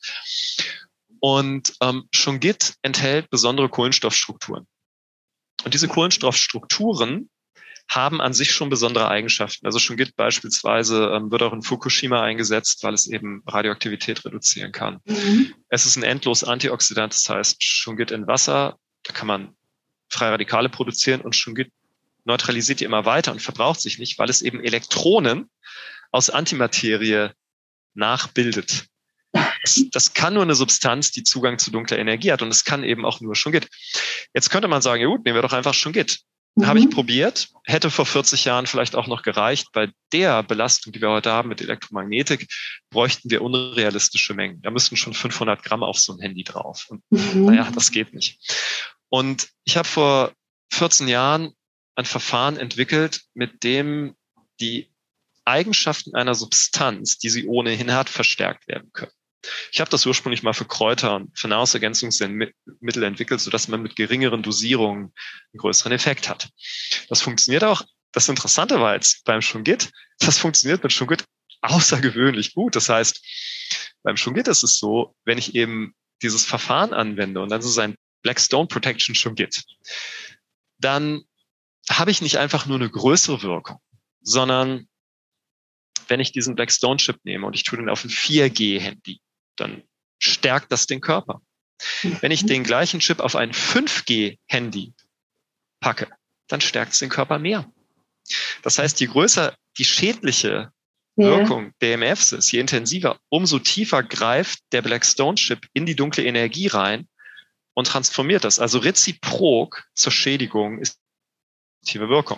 Und Shungit enthält besondere Kohlenstoffstrukturen. Und diese Kohlenstoffstrukturen haben an sich schon besondere Eigenschaften. Also Shungit beispielsweise wird auch in Fukushima eingesetzt, weil es eben Radioaktivität reduzieren kann. Es ist ein endlos Antioxidant, das heißt Shungit in Wasser, da kann man freie Radikale produzieren und Shungit neutralisiert die immer weiter und verbraucht sich nicht, weil es eben Elektronen aus Antimaterie nachbildet. Das kann nur eine Substanz, die Zugang zu dunkler Energie hat und es kann eben auch nur Shungit. Jetzt könnte man sagen, ja gut, nehmen wir doch einfach Shungit. Habe ich probiert, hätte vor 40 Jahren vielleicht auch noch gereicht. Bei der Belastung, die wir heute haben mit Elektromagnetik, bräuchten wir unrealistische Mengen. Da müssten schon 500 Gramm auf so ein Handy drauf. Und naja, das geht nicht. Und ich habe vor 14 Jahren ein Verfahren entwickelt, mit dem die Eigenschaften einer Substanz, die sie ohnehin hat, verstärkt werden können. Ich habe das ursprünglich mal für Kräuter und für Nahrungsergänzungsmittel entwickelt, sodass man mit geringeren Dosierungen einen größeren Effekt hat. Das funktioniert auch. Das Interessante war jetzt beim Shungit, das funktioniert mit Shungit außergewöhnlich gut. Das heißt, beim Shungit ist es so, wenn ich eben dieses Verfahren anwende und dann ist es ein Blackstone Protection Shungit, dann habe ich nicht einfach nur eine größere Wirkung, sondern wenn ich diesen Blackstone Chip nehme und ich tue den auf ein 4G-Handy, dann stärkt das den Körper. Wenn ich den gleichen Chip auf ein 5G-Handy packe, dann stärkt es den Körper mehr. Das heißt, je größer die schädliche Wirkung der EMFs ist, je intensiver, umso tiefer greift der Blackstone-Chip in die dunkle Energie rein und transformiert das. Also reziprok zur Schädigung ist die aktive Wirkung.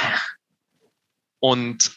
Und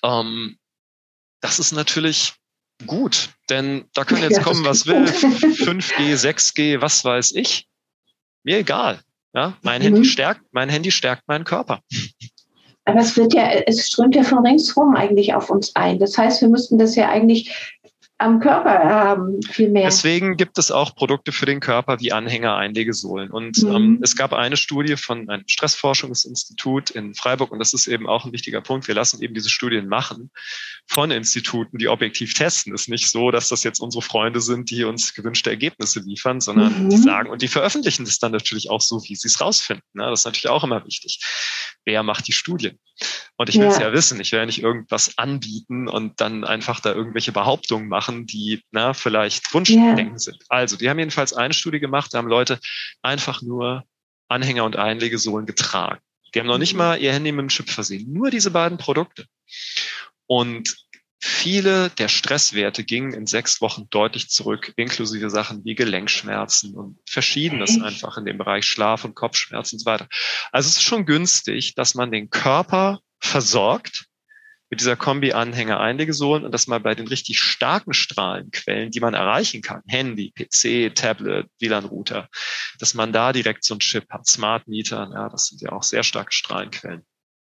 das ist natürlich gut, denn da kann jetzt kommen, was will, 5G, 6G, was weiß ich. Mir egal. Ja, mein Handy stärkt meinen Körper. Aber es strömt ja von ringsherum eigentlich auf uns ein. Das heißt, wir müssten das ja eigentlich am Körper haben, viel mehr. Deswegen gibt es auch Produkte für den Körper wie Anhänger, Einlegesohlen. Und es gab eine Studie von einem Stressforschungsinstitut in Freiburg und das ist eben auch ein wichtiger Punkt. Wir lassen eben diese Studien machen von Instituten, die objektiv testen. Es ist nicht so, dass das jetzt unsere Freunde sind, die uns gewünschte Ergebnisse liefern, sondern die sagen, und die veröffentlichen das dann natürlich auch so, wie sie es rausfinden. Das ist natürlich auch immer wichtig. Wer macht die Studien? Und ich will es ja wissen. Ich will ja nicht irgendwas anbieten und dann einfach da irgendwelche Behauptungen machen, die vielleicht Wunschdenken sind. Also, die haben jedenfalls eine Studie gemacht, da haben Leute einfach nur Anhänger und Einlegesohlen getragen. Die haben noch nicht mal ihr Handy mit einem Chip versehen. Nur diese beiden Produkte. Und viele der Stresswerte gingen in 6 Wochen deutlich zurück, inklusive Sachen wie Gelenkschmerzen und Verschiedenes einfach in dem Bereich Schlaf- und Kopfschmerzen und so weiter. Also es ist schon günstig, dass man den Körper versorgt mit dieser Kombi Anhänger-Einlegesohlen und dass man bei den richtig starken Strahlenquellen, die man erreichen kann, Handy, PC, Tablet, WLAN-Router, dass man da direkt so einen Chip hat, Smart Meter, das sind ja auch sehr starke Strahlenquellen.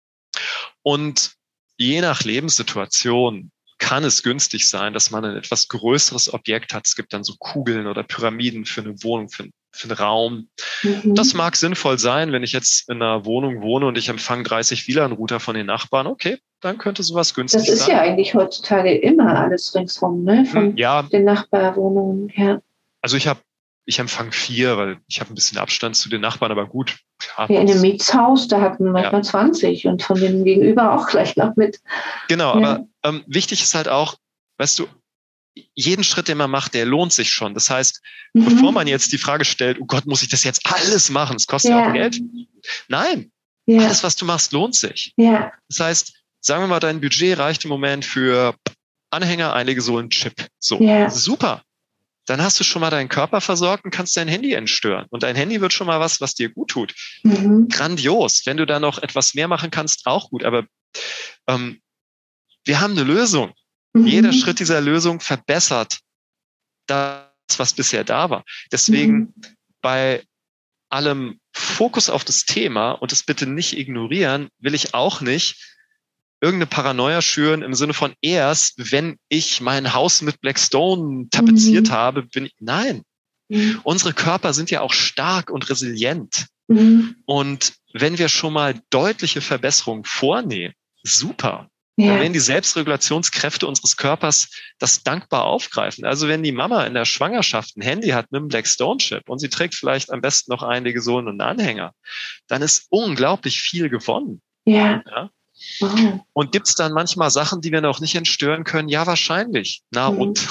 Und je nach Lebenssituation kann es günstig sein, dass man ein etwas größeres Objekt hat. Es gibt dann so Kugeln oder Pyramiden für eine Wohnung, für einen Raum. Das mag sinnvoll sein, wenn ich jetzt in einer Wohnung wohne und ich empfange 30 WLAN-Router von den Nachbarn. Okay, dann könnte sowas günstig sein. Das ist ja eigentlich heutzutage immer alles ringsrum, ne? Von den Nachbarwohnungen her. Also ich empfange 4, weil ich habe ein bisschen Abstand zu den Nachbarn, aber gut. Ja, in einem Mietshaus, da hatten wir manchmal 20 und von dem Gegenüber auch gleich noch mit. Genau, aber wichtig ist halt auch, weißt du, jeden Schritt, den man macht, der lohnt sich schon. Das heißt, bevor man jetzt die Frage stellt, oh Gott, muss ich das jetzt alles machen? Es kostet ja auch Geld. Nein, Ja. Alles, was du machst, lohnt sich. Ja. Das heißt, sagen wir mal, dein Budget reicht im Moment für Anhänger, Einlegesohlen, Chip. So, super. Dann hast du schon mal deinen Körper versorgt und kannst dein Handy entstören. Und dein Handy wird schon mal was dir gut tut. Grandios. Wenn du da noch etwas mehr machen kannst, auch gut. Aber wir haben eine Lösung. Jeder Schritt dieser Lösung verbessert das, was bisher da war. Deswegen bei allem Fokus auf das Thema und es bitte nicht ignorieren, will ich auch nicht irgendeine Paranoia schüren im Sinne von erst, wenn ich mein Haus mit Blackstone tapeziert habe, nein. Unsere Körper sind ja auch stark und resilient. Und wenn wir schon mal deutliche Verbesserungen vornehmen, super. Dann werden die Selbstregulationskräfte unseres Körpers das dankbar aufgreifen. Also wenn die Mama in der Schwangerschaft ein Handy hat mit einem Blackstone-Chip und sie trägt vielleicht am besten noch Einlegesohlen und einen Anhänger, dann ist unglaublich viel gewonnen. Ja? Wow. Und gibt's dann manchmal Sachen, die wir noch nicht entstören können? Ja, wahrscheinlich. Na und?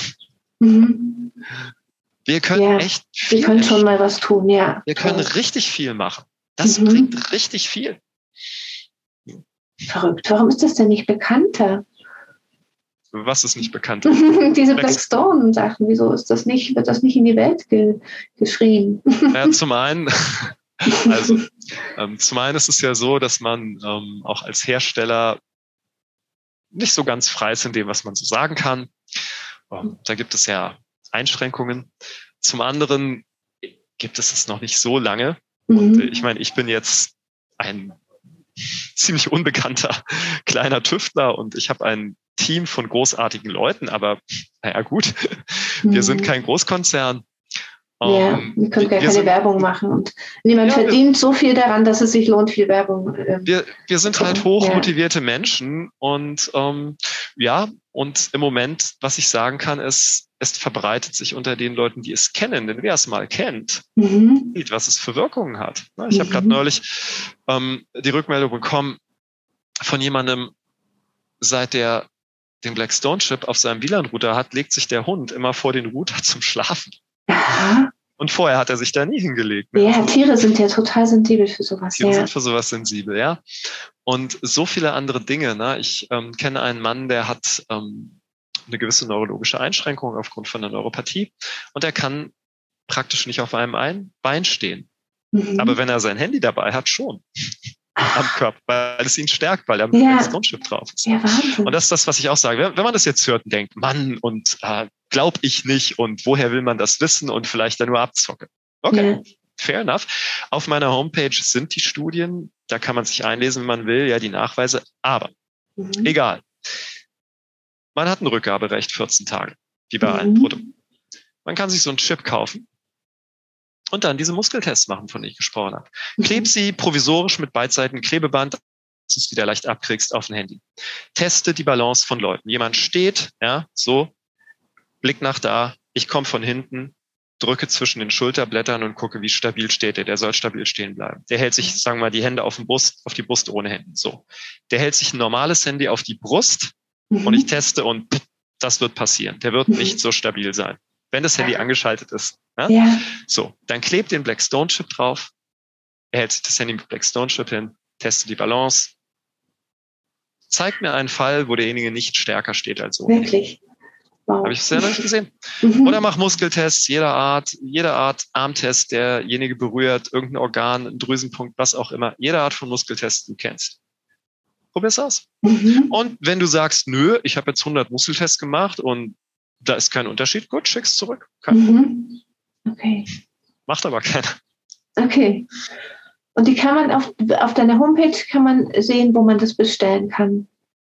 Wir können echt viel. Wir können schon mal was tun, ja. Wir können richtig viel machen. Das bringt richtig viel. Verrückt. Warum ist das denn nicht bekannter? Was ist nicht bekannt? Diese Blackstone-Sachen, wieso ist das nicht, wird das nicht in die Welt geschrien? Ja, zum einen ist es ja so, dass man auch als Hersteller nicht so ganz frei ist in dem, was man so sagen kann. Da gibt es ja Einschränkungen. Zum anderen gibt es es noch nicht so lange. Und ich meine, ich bin jetzt ein ziemlich unbekannter kleiner Tüftler und ich habe ein Team von großartigen Leuten, aber naja gut, wir sind kein Großkonzern. Wir können gar keine Werbung machen und niemand verdient so viel daran, dass es sich lohnt, viel Werbung. Wir sind halt hochmotivierte Menschen und und im Moment, was ich sagen kann, ist, es verbreitet sich unter den Leuten, die es kennen, denn wer es mal kennt, sieht, was es für Wirkungen hat. Ich habe gerade neulich die Rückmeldung bekommen von jemandem, seit der den Blackstone-Chip auf seinem WLAN-Router hat, legt sich der Hund immer vor den Router zum Schlafen. Aha. Und vorher hat er sich da nie hingelegt. Ja, Tiere sind ja total sensibel für sowas. Tiere sind für sowas sensibel, ja. Und so viele andere Dinge. Ne? Ich kenne einen Mann, der hat eine gewisse neurologische Einschränkung aufgrund von einer Neuropathie und er kann praktisch nicht auf einem Bein stehen. Aber wenn er sein Handy dabei hat, schon. Am Körper, weil es ihn stärkt, weil er mit dem Blackstone-Chip drauf ist. Ja, Wahnsinn. Und das ist das, was ich auch sage. Wenn man das jetzt hört und denkt, Mann, und glaub ich nicht und woher will man das wissen und vielleicht dann nur abzocke. Okay, fair enough. Auf meiner Homepage sind die Studien, da kann man sich einlesen, wenn man will, ja, die Nachweise, aber egal. Man hat ein Rückgaberecht 14 Tage, wie bei allen Produkten. Man kann sich so einen Chip kaufen und dann diese Muskeltests machen, von denen ich gesprochen habe. Kleb sie provisorisch mit beidseitigen Klebeband, dass du es wieder leicht abkriegst, auf ein Handy. Teste die Balance von Leuten. Jemand steht, ja, so, Blick nach da, ich komme von hinten, drücke zwischen den Schulterblättern und gucke, wie stabil steht der. Der soll stabil stehen bleiben. Der hält sich, sagen wir mal, die Hände auf die Brust ohne Hände. So. Der hält sich ein normales Handy auf die Brust und ich teste und das wird passieren. Der wird nicht so stabil sein, wenn das Handy angeschaltet ist. Ja? So, dann klebt den Blackstone-Chip drauf. Er hält sich das Handy mit Blackstone-Chip hin, testet die Balance. Zeigt mir einen Fall, wo derjenige nicht stärker steht als so. Wirklich? Wow. Habe ich bisher noch nicht gesehen. Oder mach Muskeltests, jeder Art Armtest, derjenige berührt irgendein Organ, einen Drüsenpunkt, was auch immer. Jede Art von Muskeltest, die du kennst. Probier's aus. Und wenn du sagst, nö, ich habe jetzt 100 Muskeltests gemacht und da ist kein Unterschied, gut, schick's zurück. Okay. Macht aber keiner. Okay. Und die kann man auf deiner Homepage kann man sehen, wo man das bestellen kann.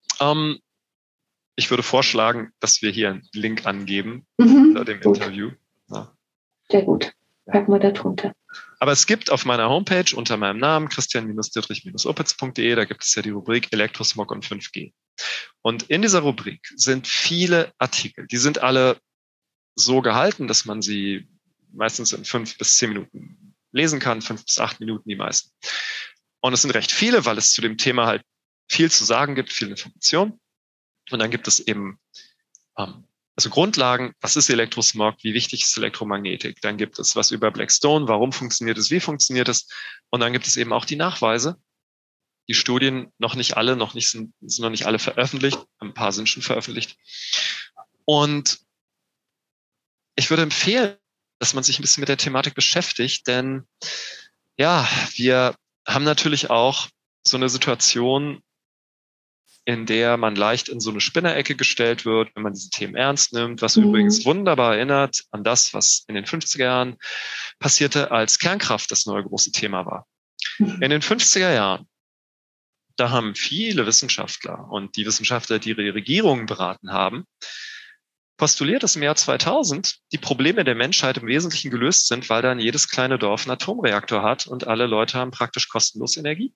Ich würde vorschlagen, dass wir hier einen Link angeben unter dem Interview. Ja. Sehr gut. Packen wir da drunter. Aber es gibt auf meiner Homepage unter meinem Namen christian-dittrich-opitz.de, da gibt es ja die Rubrik Elektrosmog und 5G. Und in dieser Rubrik sind viele Artikel. Die sind alle so gehalten, dass man sie meistens in 5 bis 10 Minuten lesen kann, 5 bis 8 Minuten die meisten. Und es sind recht viele, weil es zu dem Thema halt viel zu sagen gibt, viel Information. Und dann gibt es eben also Grundlagen, was ist Elektrosmog, wie wichtig ist Elektromagnetik. Dann gibt es was über Blackstone, warum funktioniert es, wie funktioniert es. Und dann gibt es eben auch die Nachweise, Die Studien sind noch nicht alle veröffentlicht. Ein paar sind schon veröffentlicht. Und ich würde empfehlen, dass man sich ein bisschen mit der Thematik beschäftigt, denn ja, wir haben natürlich auch so eine Situation, in der man leicht in so eine Spinnerecke gestellt wird, wenn man diese Themen ernst nimmt, was übrigens wunderbar erinnert an das, was in den 50er Jahren passierte, als Kernkraft das neue große Thema war. In den 50er Jahren, da haben viele Wissenschaftler und die Wissenschaftler, die ihre Regierungen beraten haben, postuliert, dass im Jahr 2000 die Probleme der Menschheit im Wesentlichen gelöst sind, weil dann jedes kleine Dorf einen Atomreaktor hat und alle Leute haben praktisch kostenlos Energie.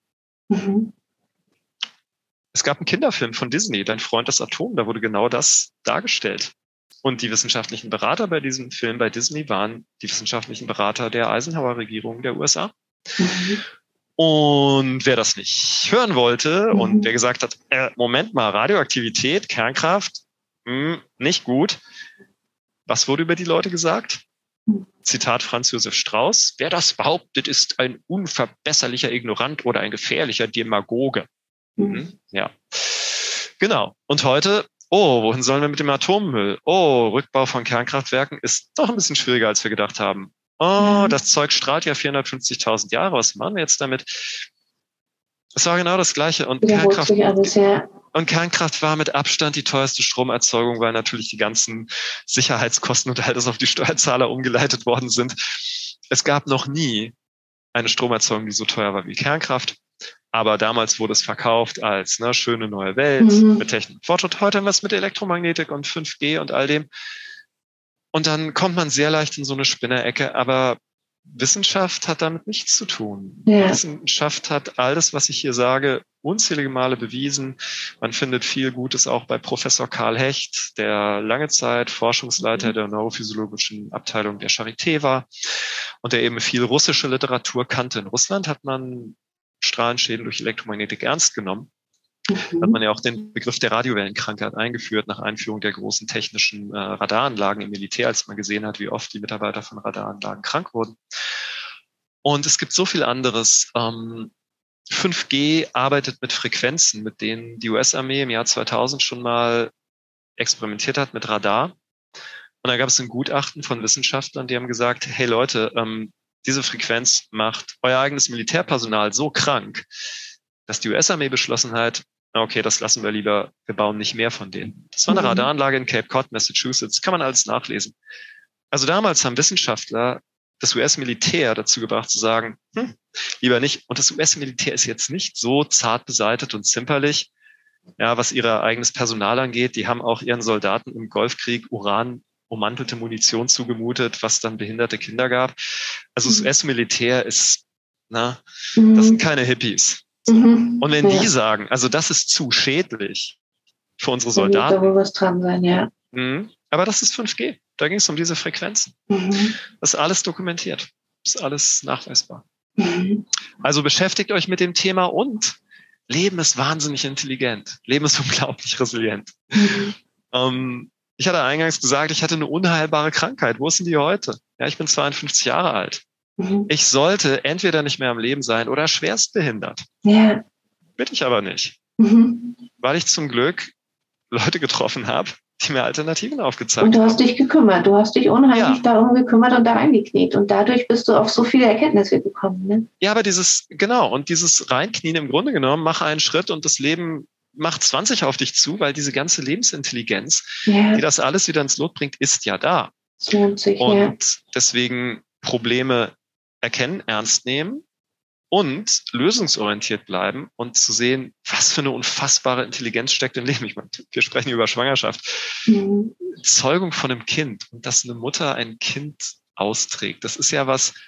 Es gab einen Kinderfilm von Disney, Dein Freund das Atom, da wurde genau das dargestellt. Und die wissenschaftlichen Berater bei diesem Film bei Disney waren die wissenschaftlichen Berater der Eisenhower-Regierung der USA. Und wer das nicht hören wollte und wer gesagt hat, Moment mal, Radioaktivität, Kernkraft, nicht gut. Was wurde über die Leute gesagt? Zitat Franz Josef Strauß: Wer das behauptet, ist ein unverbesserlicher Ignorant oder ein gefährlicher Demagoge. Ja, genau. Und heute, wohin sollen wir mit dem Atommüll? Rückbau von Kernkraftwerken ist doch ein bisschen schwieriger, als wir gedacht haben. Das Zeug strahlt ja 450.000 Jahre. Was machen wir jetzt damit? Es war genau das Gleiche. Und Kernkraft war mit Abstand die teuerste Stromerzeugung, weil natürlich die ganzen Sicherheitskosten und all das auf die Steuerzahler umgeleitet worden sind. Es gab noch nie eine Stromerzeugung, die so teuer war wie Kernkraft. Aber damals wurde es verkauft als schöne neue Welt mit Technik. Fortschritt. Heute haben wir es mit Elektromagnetik und 5G und all dem. Und dann kommt man sehr leicht in so eine Spinnerecke. Aber Wissenschaft hat damit nichts zu tun. Ja. Wissenschaft hat all das, was ich hier sage, unzählige Male bewiesen. Man findet viel Gutes auch bei Professor Karl Hecht, der lange Zeit Forschungsleiter der neurophysiologischen Abteilung der Charité war und der eben viel russische Literatur kannte. In Russland hat man Strahlenschäden durch Elektromagnetik ernst genommen. Hat man ja auch den Begriff der Radiowellenkrankheit eingeführt nach Einführung der großen technischen Radaranlagen im Militär, als man gesehen hat, wie oft die Mitarbeiter von Radaranlagen krank wurden. Und es gibt so viel anderes. 5G arbeitet mit Frequenzen, mit denen die US-Armee im Jahr 2000 schon mal experimentiert hat mit Radar. Und da gab es ein Gutachten von Wissenschaftlern, die haben gesagt, hey Leute, diese Frequenz macht euer eigenes Militärpersonal so krank, dass die US-Armee beschlossen hat, okay, das lassen wir lieber, wir bauen nicht mehr von denen. Das war eine Radaranlage in Cape Cod, Massachusetts, kann man alles nachlesen. Also damals haben Wissenschaftler das US-Militär dazu gebracht zu sagen, lieber nicht. Und das US-Militär ist jetzt nicht so zart beseitet und zimperlich, ja, was ihr eigenes Personal angeht. Die haben auch ihren Soldaten im Golfkrieg uranummantelte Munition zugemutet, was dann behinderte Kinder gab. Also das US-Militär ist, das sind keine Hippies. Und wenn die sagen, also das ist zu schädlich für unsere Soldaten. Da muss was dran sein, ja. Aber das ist 5G. Da ging es um diese Frequenzen. Das ist alles dokumentiert. Das ist alles nachweisbar. Also beschäftigt euch mit dem Thema und Leben ist wahnsinnig intelligent. Leben ist unglaublich resilient. Ich hatte eingangs gesagt, ich hatte eine unheilbare Krankheit. Wo ist denn die heute? Ja, ich bin 52 Jahre alt. Ich sollte entweder nicht mehr am Leben sein oder schwerstbehindert. Ja. Bin ich aber nicht. Weil ich zum Glück Leute getroffen habe, die mir Alternativen aufgezeigt haben. Und du hast dich gekümmert. Du hast dich unheimlich darum gekümmert und da reingekniet. Und dadurch bist du auf so viele Erkenntnisse gekommen. Ne? Ja, aber dieses Reinknien im Grunde genommen, mach einen Schritt und das Leben macht 20 auf dich zu, weil diese ganze Lebensintelligenz, die das alles wieder ins Lot bringt, ist ja da. Und deswegen Probleme erkennen, ernst nehmen und lösungsorientiert bleiben und zu sehen, was für eine unfassbare Intelligenz steckt im Leben. Ich meine, wir sprechen über Schwangerschaft. Zeugung von einem Kind und dass eine Mutter ein Kind austrägt, das ist ja was,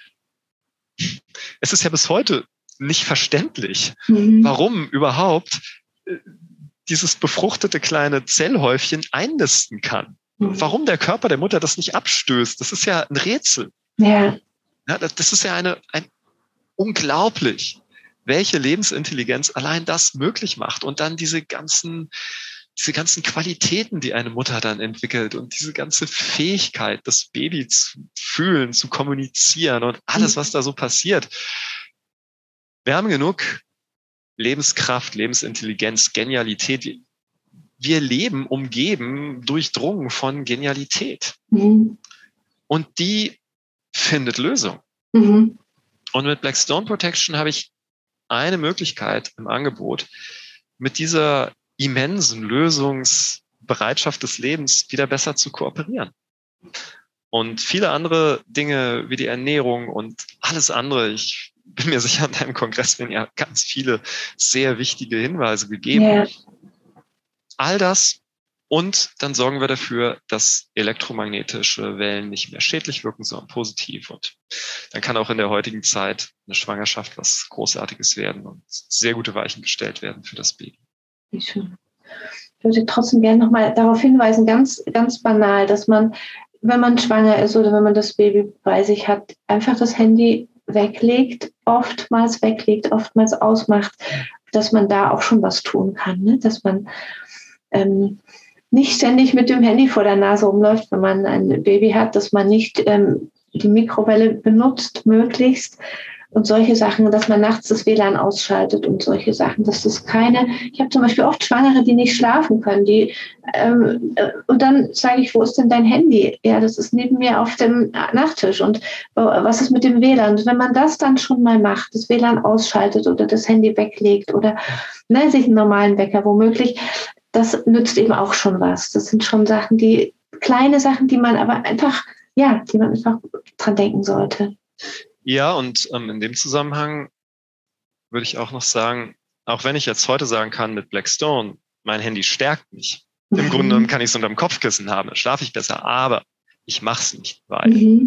es ist ja bis heute nicht verständlich, warum überhaupt dieses befruchtete kleine Zellhäufchen einnisten kann. Warum der Körper der Mutter das nicht abstößt, das ist ja ein Rätsel. Ja, das ist ja ein unglaublich, welche Lebensintelligenz allein das möglich macht und dann diese ganzen Qualitäten, die eine Mutter dann entwickelt und diese ganze Fähigkeit, das Baby zu fühlen, zu kommunizieren und alles, was da so passiert. Wir haben genug Lebenskraft, Lebensintelligenz, Genialität. Wir leben umgeben, durchdrungen von Genialität. Und die findet Lösung. Und mit Black Stone Protection habe ich eine Möglichkeit im Angebot, mit dieser immensen Lösungsbereitschaft des Lebens wieder besser zu kooperieren. Und viele andere Dinge wie die Ernährung und alles andere, ich bin mir sicher, an deinem Kongress werden ja ganz viele sehr wichtige Hinweise gegeben. Yeah. All das, und dann sorgen wir dafür, dass elektromagnetische Wellen nicht mehr schädlich wirken, sondern positiv. Und dann kann auch in der heutigen Zeit eine Schwangerschaft was Großartiges werden und sehr gute Weichen gestellt werden für das Baby. Wie schön. Ich würde trotzdem gerne nochmal darauf hinweisen, ganz, ganz banal, dass man, wenn man schwanger ist oder wenn man das Baby bei sich hat, einfach das Handy weglegt, oftmals ausmacht, dass man da auch schon was tun kann, ne? Dass man nicht ständig mit dem Handy vor der Nase rumläuft, wenn man ein Baby hat, dass man nicht die Mikrowelle benutzt, möglichst. Und solche Sachen, dass man nachts das WLAN ausschaltet und solche Sachen, dass das ich habe zum Beispiel oft Schwangere, die nicht schlafen können, und dann sage ich, wo ist denn dein Handy? Ja, das ist neben mir auf dem Nachttisch. Und was ist mit dem WLAN? Und wenn man das dann schon mal macht, das WLAN ausschaltet oder das Handy weglegt oder sich einen normalen Wecker womöglich, das nützt eben auch schon was. Das sind schon kleine Sachen, die man aber einfach dran denken sollte. Ja, und in dem Zusammenhang würde ich auch noch sagen, auch wenn ich jetzt heute sagen kann mit Black Stone, mein Handy stärkt mich. Im Grunde genommen kann ich es unterm Kopfkissen haben, dann schlafe ich besser, aber ich mache es nicht, weil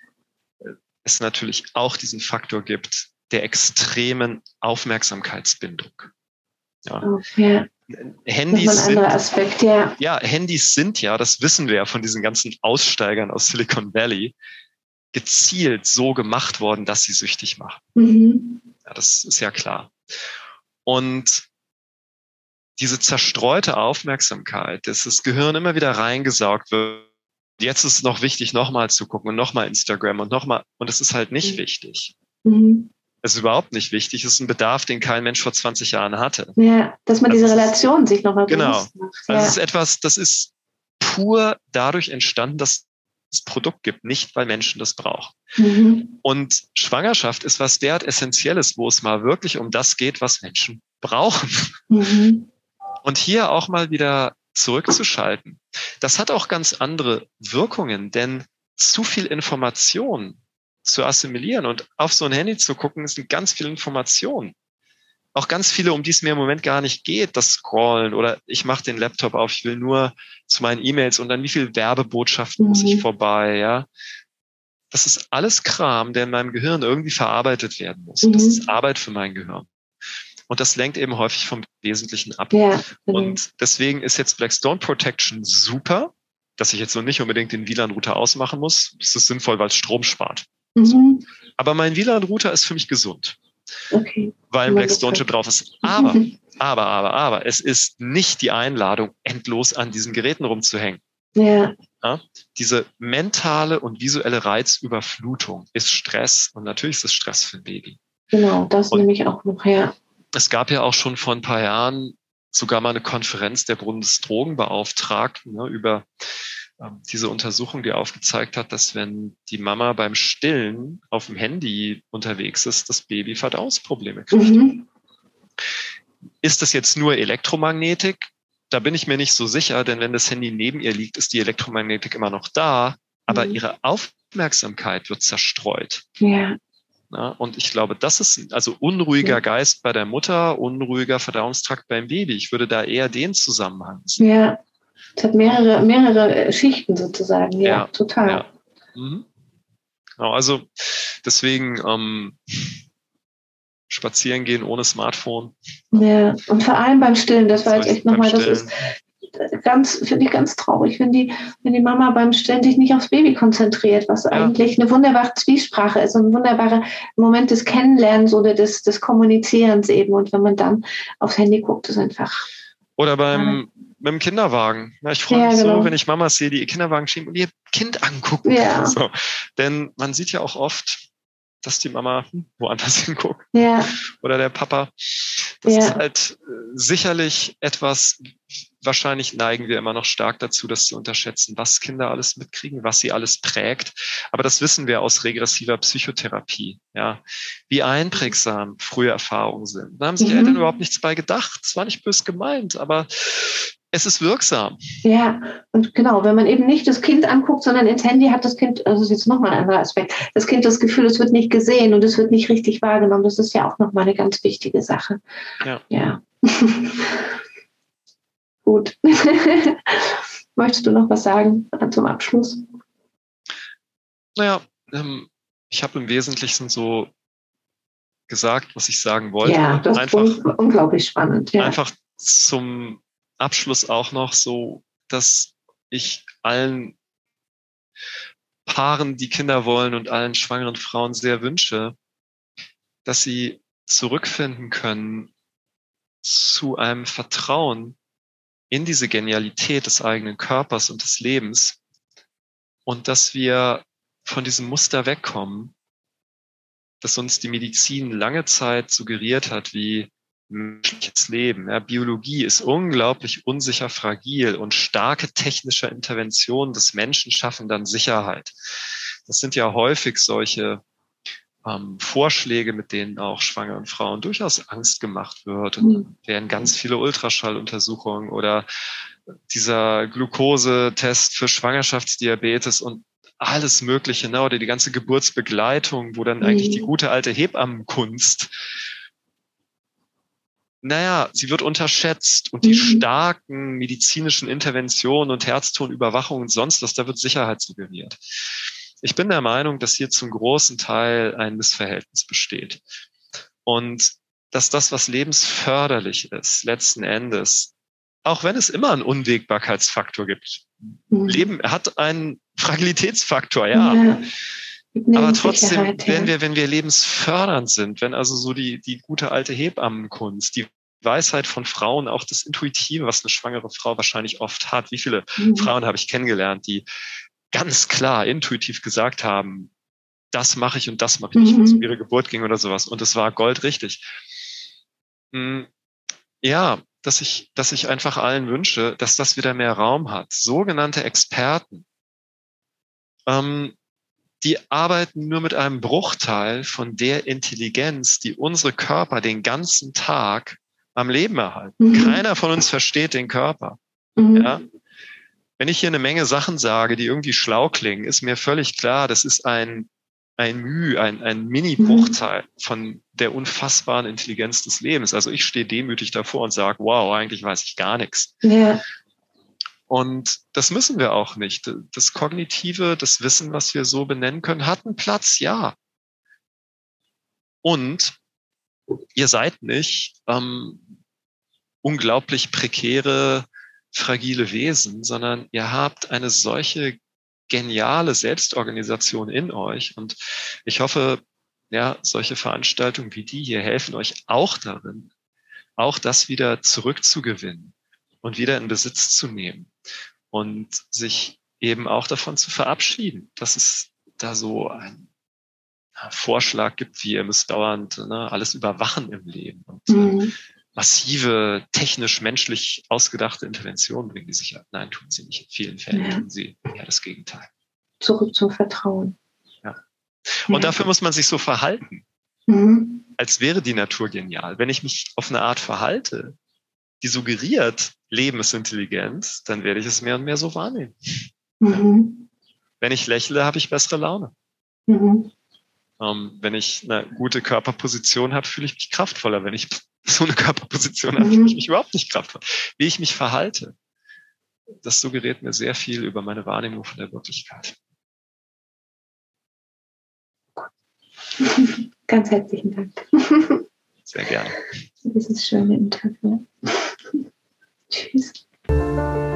es natürlich auch diesen Faktor gibt der extremen Aufmerksamkeitsbindung. Ja. Okay. Handys sind, Aspekt, Handys sind ja, das wissen wir ja von diesen ganzen Aussteigern aus Silicon Valley, gezielt so gemacht worden, dass sie süchtig machen. Ja, das ist ja klar. Und diese zerstreute Aufmerksamkeit, dass das Gehirn immer wieder reingesaugt wird. Jetzt ist es noch wichtig, nochmal zu gucken und nochmal Instagram und nochmal. Und es ist halt nicht wichtig. Es ist überhaupt nicht wichtig. Es ist ein Bedarf, den kein Mensch vor 20 Jahren hatte. Ja, dass man diese Relation sich nochmal bewusst macht. Ja. Also es ist etwas, das ist pur dadurch entstanden, dass es Produkt gibt, nicht weil Menschen das brauchen. Und Schwangerschaft ist was derart Essentielles, wo es mal wirklich um das geht, was Menschen brauchen. Und hier auch mal wieder zurückzuschalten. Das hat auch ganz andere Wirkungen, denn zu viel Information zu assimilieren und auf so ein Handy zu gucken, sind ganz viele Informationen. Auch ganz viele, um die es mir im Moment gar nicht geht, das Scrollen oder ich mache den Laptop auf, ich will nur zu meinen E-Mails und dann wie viel Werbebotschaften muss ich vorbei, ja. Das ist alles Kram, der in meinem Gehirn irgendwie verarbeitet werden muss. Das ist Arbeit für mein Gehirn. Und das lenkt eben häufig vom Wesentlichen ab. Ja, und deswegen ist jetzt Black Stone Protection super, dass ich jetzt noch nicht unbedingt den WLAN-Router ausmachen muss. Das ist sinnvoll, weil es Strom spart. So. Aber mein WLAN-Router ist für mich gesund. Okay. Weil ein Black Stone Chip drauf ist. Aber, es ist nicht die Einladung, endlos an diesen Geräten rumzuhängen. Ja. Ja, diese mentale und visuelle Reizüberflutung ist Stress und natürlich ist es Stress für ein Baby. Genau, das nehme ich auch noch her. Es gab ja auch schon vor ein paar Jahren sogar mal eine Konferenz der Bundesdrogenbeauftragten über diese Untersuchung, die aufgezeigt hat, dass wenn die Mama beim Stillen auf dem Handy unterwegs ist, das Baby Verdauungsprobleme kriegt. Ist das jetzt nur Elektromagnetik? Da bin ich mir nicht so sicher, denn wenn das Handy neben ihr liegt, ist die Elektromagnetik immer noch da, aber ihre Aufmerksamkeit wird zerstreut. Ja. Na, und ich glaube, das ist also unruhiger Geist bei der Mutter, unruhiger Verdauungstrakt beim Baby. Ich würde da eher den Zusammenhang sehen. Ja, es hat mehrere Schichten sozusagen. Ja, total. Ja. Genau, also deswegen spazieren gehen ohne Smartphone. Ja, und vor allem beim Stillen, das war jetzt echt nochmal, das ist finde ich ganz traurig, wenn die Mama beim Stillen sich nicht aufs Baby konzentriert, was eigentlich eine wunderbare Zwiesprache ist und ein wunderbarer Moment des Kennenlernens oder des Kommunizierens eben. Und wenn man dann aufs Handy guckt, ist einfach... Oder mit dem Kinderwagen. Ja, ich freue mich so, wenn ich Mamas sehe, die ihr Kinderwagen schieben und ihr Kind angucken. Ja. So. Denn man sieht ja auch oft, dass die Mama woanders hinguckt. Ja. Oder der Papa. Das Ja. ist halt sicherlich etwas, wahrscheinlich neigen wir immer noch stark dazu, das zu unterschätzen, was Kinder alles mitkriegen, was sie alles prägt. Aber das wissen wir aus regressiver Psychotherapie, ja, wie einprägsam frühe Erfahrungen sind. Da haben sich die Eltern überhaupt nichts bei gedacht. Es war nicht böse gemeint, aber es ist wirksam. Ja, und genau, wenn man eben nicht das Kind anguckt, sondern ins Handy, hat das Kind, also das ist jetzt nochmal ein anderer Aspekt, das Kind das Gefühl, es wird nicht gesehen und es wird nicht richtig wahrgenommen. Das ist ja auch nochmal eine ganz wichtige Sache. Ja. Gut. Möchtest du noch was sagen zum Abschluss? Naja, ich habe im Wesentlichen so gesagt, was ich sagen wollte. Ja, das ist unglaublich spannend. Ja. Einfach zum Abschluss auch noch so, dass ich allen Paaren, die Kinder wollen und allen schwangeren Frauen sehr wünsche, dass sie zurückfinden können zu einem Vertrauen in diese Genialität des eigenen Körpers und des Lebens und dass wir von diesem Muster wegkommen, das uns die Medizin lange Zeit suggeriert hat, wie menschliches Leben. Ja, Biologie ist unglaublich unsicher, fragil und starke technische Interventionen des Menschen schaffen dann Sicherheit. Das sind ja häufig solche Vorschläge, mit denen auch schwangeren Frauen durchaus Angst gemacht wird. Und dann werden ganz viele Ultraschalluntersuchungen oder dieser Glukosetest für Schwangerschaftsdiabetes und alles Mögliche, ne? Oder die ganze Geburtsbegleitung, wo dann eigentlich die gute alte Hebammenkunst, naja, sie wird unterschätzt und die starken medizinischen Interventionen und Herztonüberwachungen und sonst was, da wird Sicherheit suggeriert. Ich bin der Meinung, dass hier zum großen Teil ein Missverhältnis besteht. Und dass das, was lebensförderlich ist, letzten Endes, auch wenn es immer einen Unwägbarkeitsfaktor gibt. Leben hat einen Fragilitätsfaktor, ja. Aber trotzdem, wenn wir lebensfördernd sind, wenn also so die gute alte Hebammenkunst, die Weisheit von Frauen, auch das Intuitive, was eine schwangere Frau wahrscheinlich oft hat. Wie viele Frauen habe ich kennengelernt, die ganz klar intuitiv gesagt haben, das mache ich und das mache ich nicht, wenn es um ihre Geburt ging oder sowas. Und es war goldrichtig. Ja, dass ich einfach allen wünsche, dass das wieder mehr Raum hat. Sogenannte Experten, die arbeiten nur mit einem Bruchteil von der Intelligenz, die unsere Körper den ganzen Tag am Leben erhalten. Keiner von uns versteht den Körper. Ja? Wenn ich hier eine Menge Sachen sage, die irgendwie schlau klingen, ist mir völlig klar, das ist ein Mini-Bruchteil von der unfassbaren Intelligenz des Lebens. Also ich stehe demütig davor und sage, wow, eigentlich weiß ich gar nichts. Ja. Und das müssen wir auch nicht. Das Kognitive, das Wissen, was wir so benennen können, hat einen Platz, ja. Und ihr seid nicht unglaublich prekäre, fragile Wesen, sondern ihr habt eine solche geniale Selbstorganisation in euch. Und ich hoffe, ja, solche Veranstaltungen wie die hier helfen euch auch darin, auch das wieder zurückzugewinnen und wieder in Besitz zu nehmen und sich eben auch davon zu verabschieden, dass es da so ein Vorschlag gibt, wie ihr müsst dauernd alles überwachen im Leben und massive, technisch-menschlich ausgedachte Interventionen bringen die Sicherheit. Nein, tun sie nicht. In vielen Fällen tun sie ja das Gegenteil. Zurück zum Vertrauen. Ja. Und dafür muss man sich so verhalten, als wäre die Natur genial. Wenn ich mich auf eine Art verhalte, die suggeriert, Leben ist Intelligenz, dann werde ich es mehr und mehr so wahrnehmen. Ja. Wenn ich lächle, habe ich bessere Laune. Wenn ich eine gute Körperposition habe, fühle ich mich kraftvoller. Wenn ich so eine Körperposition habe, fühle ich mich überhaupt nicht kraftvoll. Wie ich mich verhalte, das suggeriert mir sehr viel über meine Wahrnehmung von der Wirklichkeit. Ganz herzlichen Dank. Sehr gerne. Dieses schöne Interview. Tschüss.